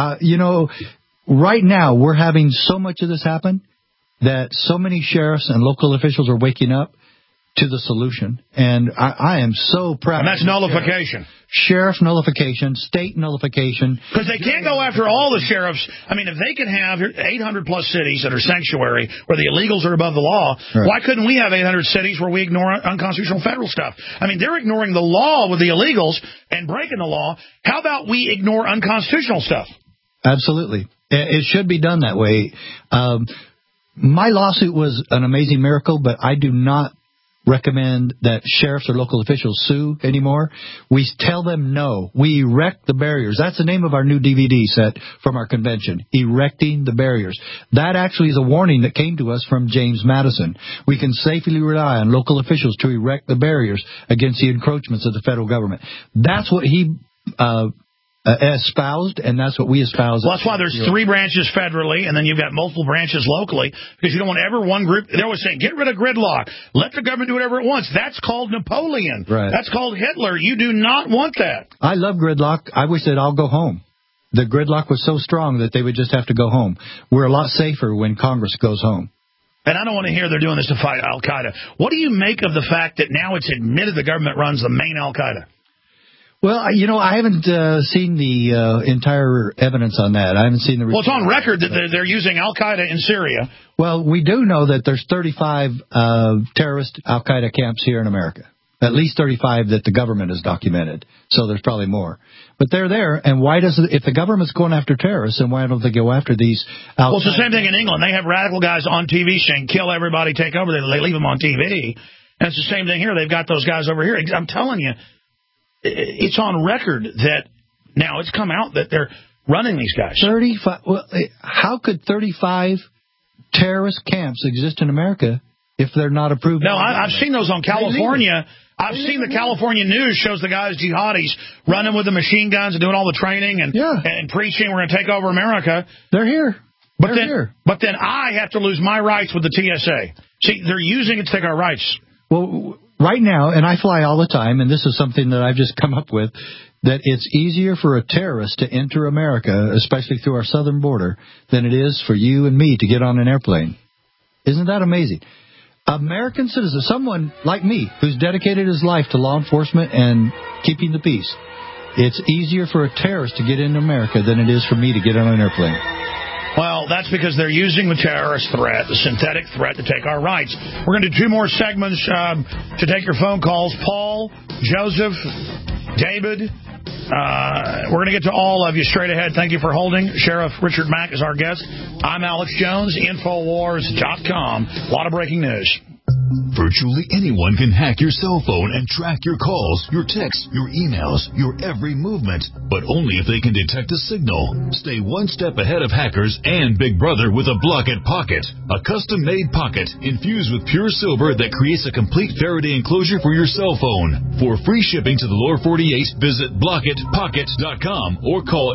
right now we're having so much of this happen that so many sheriffs and local officials are waking up to the solution. And I am so proud. And that's nullification. Sheriff nullification, state nullification. Because they can't go after all the sheriffs. I mean, if they can have 800-plus cities that are sanctuary where the illegals are above the law, why couldn't we have 800 cities where we ignore unconstitutional federal stuff? I mean, they're ignoring the law with the illegals and breaking the law. How about we ignore unconstitutional stuff? Absolutely. It should be done that way. My lawsuit was an amazing miracle, but I do not recommend that sheriffs or local officials sue anymore. We tell them no. We erect the barriers. That's the name of our new DVD set from our convention, Erecting the Barriers. That actually is a warning that came to us from James Madison. We can safely rely on local officials to erect the barriers against the encroachments of the federal government. That's what he espoused, and that's what we espouse. Well, that's why there's 3 branches federally, and then you've got multiple branches locally, because you don't want ever one group. They're always saying, get rid of gridlock. Let the government do whatever it wants. That's called Napoleon. Right. That's called Hitler. You do not want that. I love gridlock. I wish they'd all go home. The gridlock was so strong that they would just have to go home. We're a lot safer when Congress goes home. And I don't want to hear they're doing this to fight al-Qaeda. What do you make of the fact that now it's admitted the government runs the main al-Qaeda? Well, I haven't seen the entire evidence on that. I haven't seen the... Well, it's on record that they're using al-Qaeda in Syria. Well, we do know that there's 35 terrorist al-Qaeda camps here in America. At least 35 that the government has documented. So there's probably more. But they're there, and if the government's going after terrorists, then why don't they go after these al-Qaeda? Well, it's the same thing in England. They have radical guys on TV saying, kill everybody, take over. They leave them on TV. And it's the same thing here. They've got those guys over here. I'm telling you, it's on record that now it's come out that they're running these guys. 35. Well, how could 35 terrorist camps exist in America if they're not approved? No, I've seen those on California. I've seen the California news shows the guys, jihadis, running with the machine guns and doing all the training and preaching we're going to take over America. They're here. But then I have to lose my rights with the TSA. See, they're using it to take our rights. Well, right now, and I fly all the time, and this is something that I've just come up with, that it's easier for a terrorist to enter America, especially through our southern border, than it is for you and me to get on an airplane. Isn't that amazing? American citizens, someone like me, who's dedicated his life to law enforcement and keeping the peace, it's easier for a terrorist to get into America than it is for me to get on an airplane. Well, that's because they're using the terrorist threat, the synthetic threat, to take our rights. We're going to do 2 more segments to take your phone calls. Paul, Joseph, David. We're going to get to all of you straight ahead. Thank you for holding. Sheriff Richard Mack is our guest. I'm Alex Jones, Infowars.com. A lot of breaking news. Virtually anyone can hack your cell phone and track your calls, your texts, your emails, your every movement, but only if they can detect a signal. Stay one step ahead of hackers and Big Brother with a Blockit Pocket, a custom-made pocket infused with pure silver that creates a complete Faraday enclosure for your cell phone. For free shipping to the lower 48, visit BlockitPocket.com or call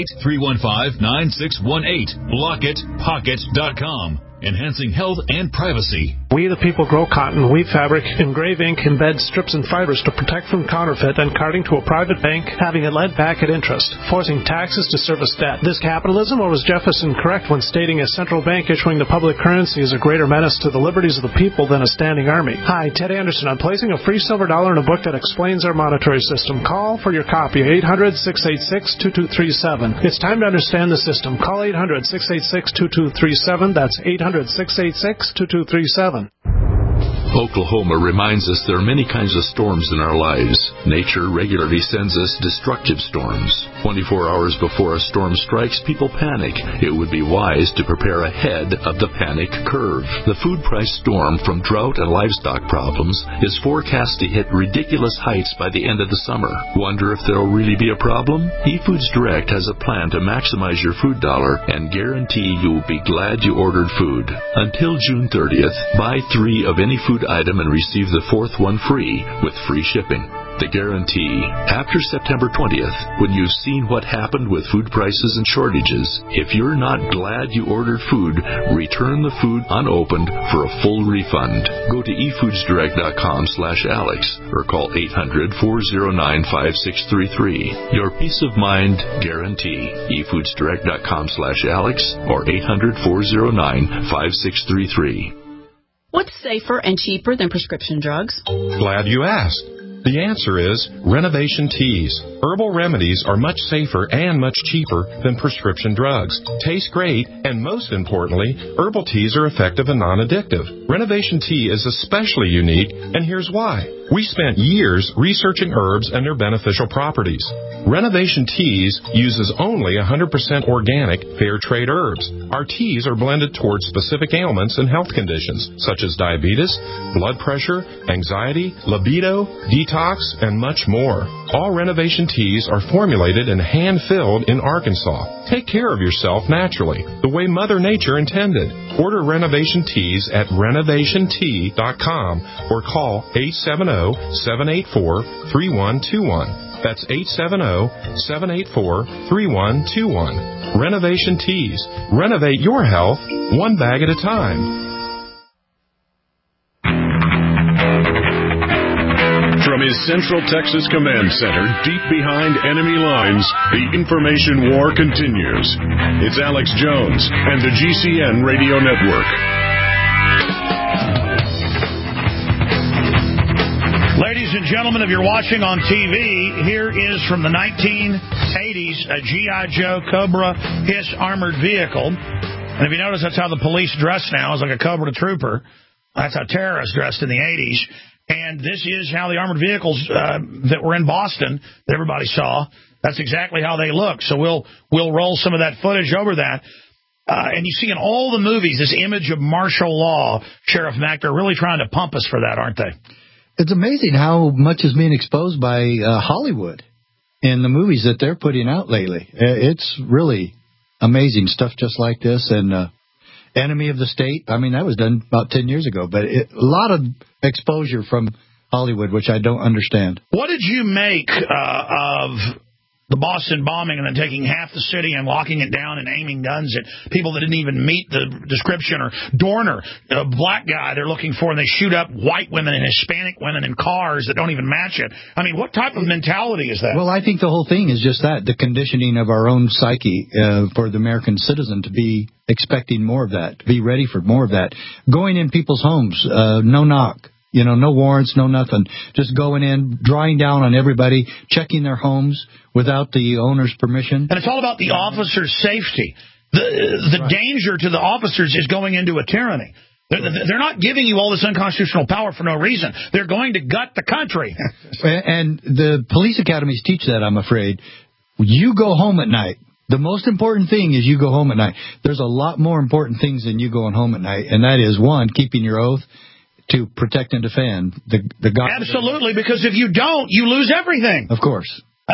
888-315-9618. BlockitPocket.com. Enhancing health and privacy. We the people grow cotton, weave fabric, engrave ink, embed strips and fibers to protect from counterfeit and carting to a private bank, having it led back at interest, forcing taxes to service debt. This capitalism, or was Jefferson correct when stating a central bank issuing the public currency is a greater menace to the liberties of the people than a standing army? Hi, Ted Anderson. I'm placing a free silver dollar in a book that explains our monetary system. Call for your copy, 800-686-2237. It's time to understand the system. Call 800-686-2237. That's 800-686-2237. Oklahoma reminds us there are many kinds of storms in our lives. Nature regularly sends us destructive storms. 24 hours before a storm strikes, people panic. It would be wise to prepare ahead of the panic curve. The food price storm from drought and livestock problems is forecast to hit ridiculous heights by the end of the summer. Wonder if there'll really be a problem? eFoods Direct has a plan to maximize your food dollar and guarantee you'll be glad you ordered food. Until June 30th, buy 3 of any food item and receive the 4th one free with free shipping. The guarantee. After September 20th, when you've seen what happened with food prices and shortages, if you're not glad you ordered food, return the food unopened for a full refund. Go to efoodsdirect.com/Alex or call 800-409-5633. Your peace of mind guarantee. efoodsdirect.com/Alex or 800-409-5633. What's safer and cheaper than prescription drugs? Glad you asked. The answer is Renovation Teas. Herbal remedies are much safer and much cheaper than prescription drugs. Taste great, and most importantly, herbal teas are effective and non-addictive. Renovation Tea is especially unique, and here's why. We spent years researching herbs and their beneficial properties. Renovation Teas uses only 100% organic, fair trade herbs. Our teas are blended towards specific ailments and health conditions, such as diabetes, blood pressure, anxiety, libido, detox, and much more. All Renovation Teas are formulated and hand-filled in Arkansas. Take care of yourself naturally, the way Mother Nature intended. Order Renovation Teas at renovationtea.com or call 870-784-3121. That's 870-784-3121. Renovation Teas. Renovate your health one bag at a time. From From his Central Texas Command Center, deep behind enemy lines, the information war continues. It's Alex Jones and the GCN Radio Network. Ladies and gentlemen, if you're watching on TV, here is from the 1980s, a G.I. Joe Cobra Hiss armored vehicle. And if you notice, that's how the police dress now, is like a Cobra Trooper. That's how terrorists dressed in the 80s. And this is how the armored vehicles that were in Boston that everybody saw, that's exactly how they look. So we'll roll some of that footage over that. And you see in all the movies this image of martial law, Sheriff Mack. They're really trying to pump us for that, aren't they? It's amazing how much is being exposed by Hollywood in the movies that they're putting out lately. It's really amazing stuff just like this. And Enemy of the State, I mean, that was done about 10 years ago. But a lot of exposure from Hollywood, which I don't understand. What did you make of the Boston bombing and then taking half the city and locking it down and aiming guns at people that didn't even meet the description? Or Dorner, a black guy they're looking for, and they shoot up white women and Hispanic women in cars that don't even match it. I mean, what type of mentality is that? Well, I think the whole thing is just that, the conditioning of our own psyche for the American citizen to be expecting more of that, to be ready for more of that. Going in people's homes, no knock. You know, no warrants, no nothing. Just going in, drawing down on everybody, checking their homes without the owner's permission. And it's all about the officer's safety. The danger to the officers is going into a tyranny. They're not giving you all this unconstitutional power for no reason. They're going to gut the country. And the police academies teach that, I'm afraid. You go home at night. The most important thing is you go home at night. There's a lot more important things than you going home at night, and that is, one, keeping your oath, to protect and defend the God. Absolutely, because if you don't, you lose everything. Of course.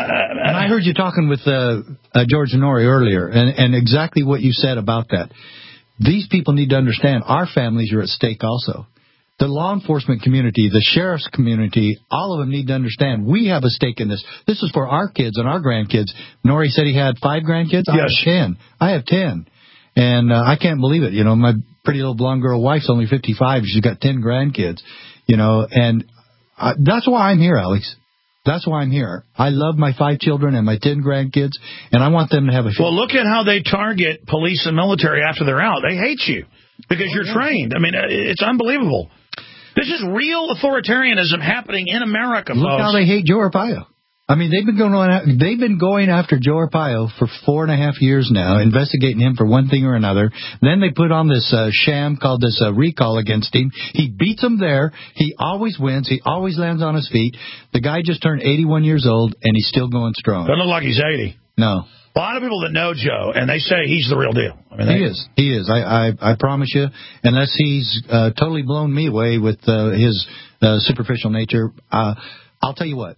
And I heard you talking with George Norrie earlier, and exactly what you said about that. These people need to understand our families are at stake also. The law enforcement community, the sheriff's community, all of them need to understand we have a stake in this. This is for our kids and our grandkids. Norrie said he had 5 grandkids? Yes. I have 10. And I can't believe it. You know, my pretty little blonde girl wife's only 55. She's got 10 grandkids, you know, and that's why I'm here, Alex. That's why I'm here. I love my 5 children and my 10 grandkids, and I want them to have a future. Well, look at how they target police and military after they're out. They hate you because you're trained. I mean, it's unbelievable. This is real authoritarianism happening in America, folks. Look how they hate Joe Arpaio. I mean, they've been going after Joe Arpaio for 4.5 years now, investigating him for one thing or another. Then they put on this sham called this recall against him. He beats them there. He always wins. He always lands on his feet. The guy just turned 81 years old, and he's still going strong. Doesn't look like he's 80. No. A lot of people that know Joe, and they say he's the real deal. I mean, He is. I promise you, unless he's totally blown me away with his superficial nature, I'll tell you what.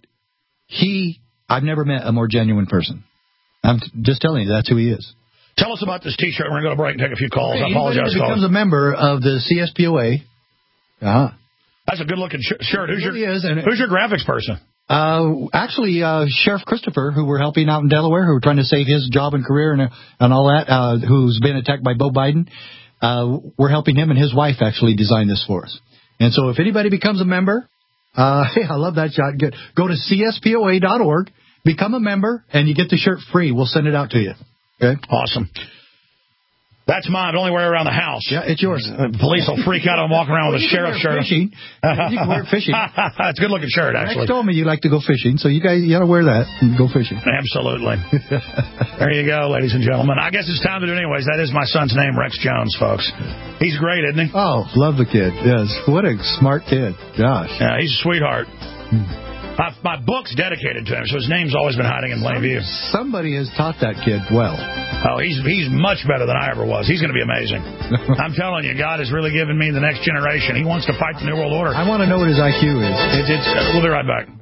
I've never met a more genuine person. I'm just telling you, that's who he is. Tell us about this T-shirt. We're going to go to break and take a few calls. Okay, I apologize. He becomes a member of the CSPOA. That's a good-looking shirt. Who's your graphics person? Actually, Sheriff Christopher, who we're helping out in Delaware, who we're trying to save his job and career and all that, who's been attacked by Beau Biden. We're helping him and his wife actually design this for us. And so if anybody becomes a member, hey, I love that shot. Good. Go to CSPOA.org, become a member, and you get the shirt free. We'll send it out to you. Okay? Awesome. That's mine. I only wear it around the house. Yeah, it's yours. Police will freak out. I'm walking around with a sheriff's shirt. You can wear it fishing. It's a good-looking shirt, actually. Rex told me you like to go fishing, so you got to wear that and go fishing. Absolutely. There you go, ladies and gentlemen. I guess it's time to do it anyways. That is my son's name, Rex Jones, folks. He's great, isn't he? Oh, love the kid. Yes. What a smart kid. Gosh. Yeah, he's a sweetheart. My book's dedicated to him, so his name's always been hiding in plain view. Somebody has taught that kid well. Oh, he's much better than I ever was. He's going to be amazing. I'm telling you, God has really given me the next generation. He wants to fight the New World Order. I want to know what his IQ is. We'll be right back.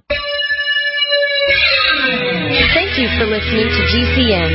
Thank you for listening to GCN.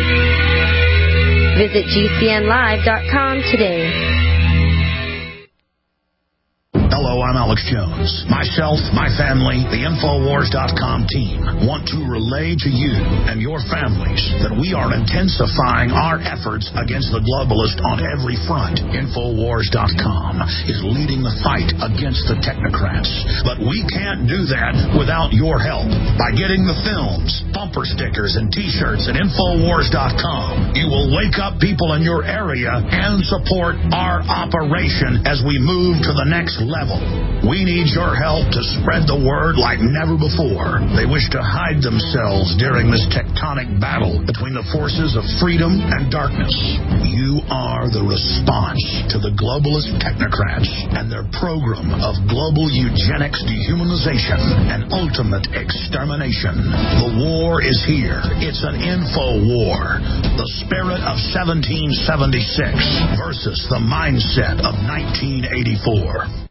Visit GCNlive.com today. Hello, I'm Alex Jones. Myself, my family, the Infowars.com team want to relay to you and your families that we are intensifying our efforts against the globalists on every front. Infowars.com is leading the fight against the technocrats. But we can't do that without your help. By getting the films, bumper stickers, and T-shirts at Infowars.com, you will wake up people in your area and support our operation as we move to the next level. We need your help to spread the word like never before. They wish to hide themselves during this tectonic battle between the forces of freedom and darkness. You are the response to the globalist technocrats and their program of global eugenics, dehumanization, and ultimate extermination. The war is here. It's an info war. The spirit of 1776 versus the mindset of 1984.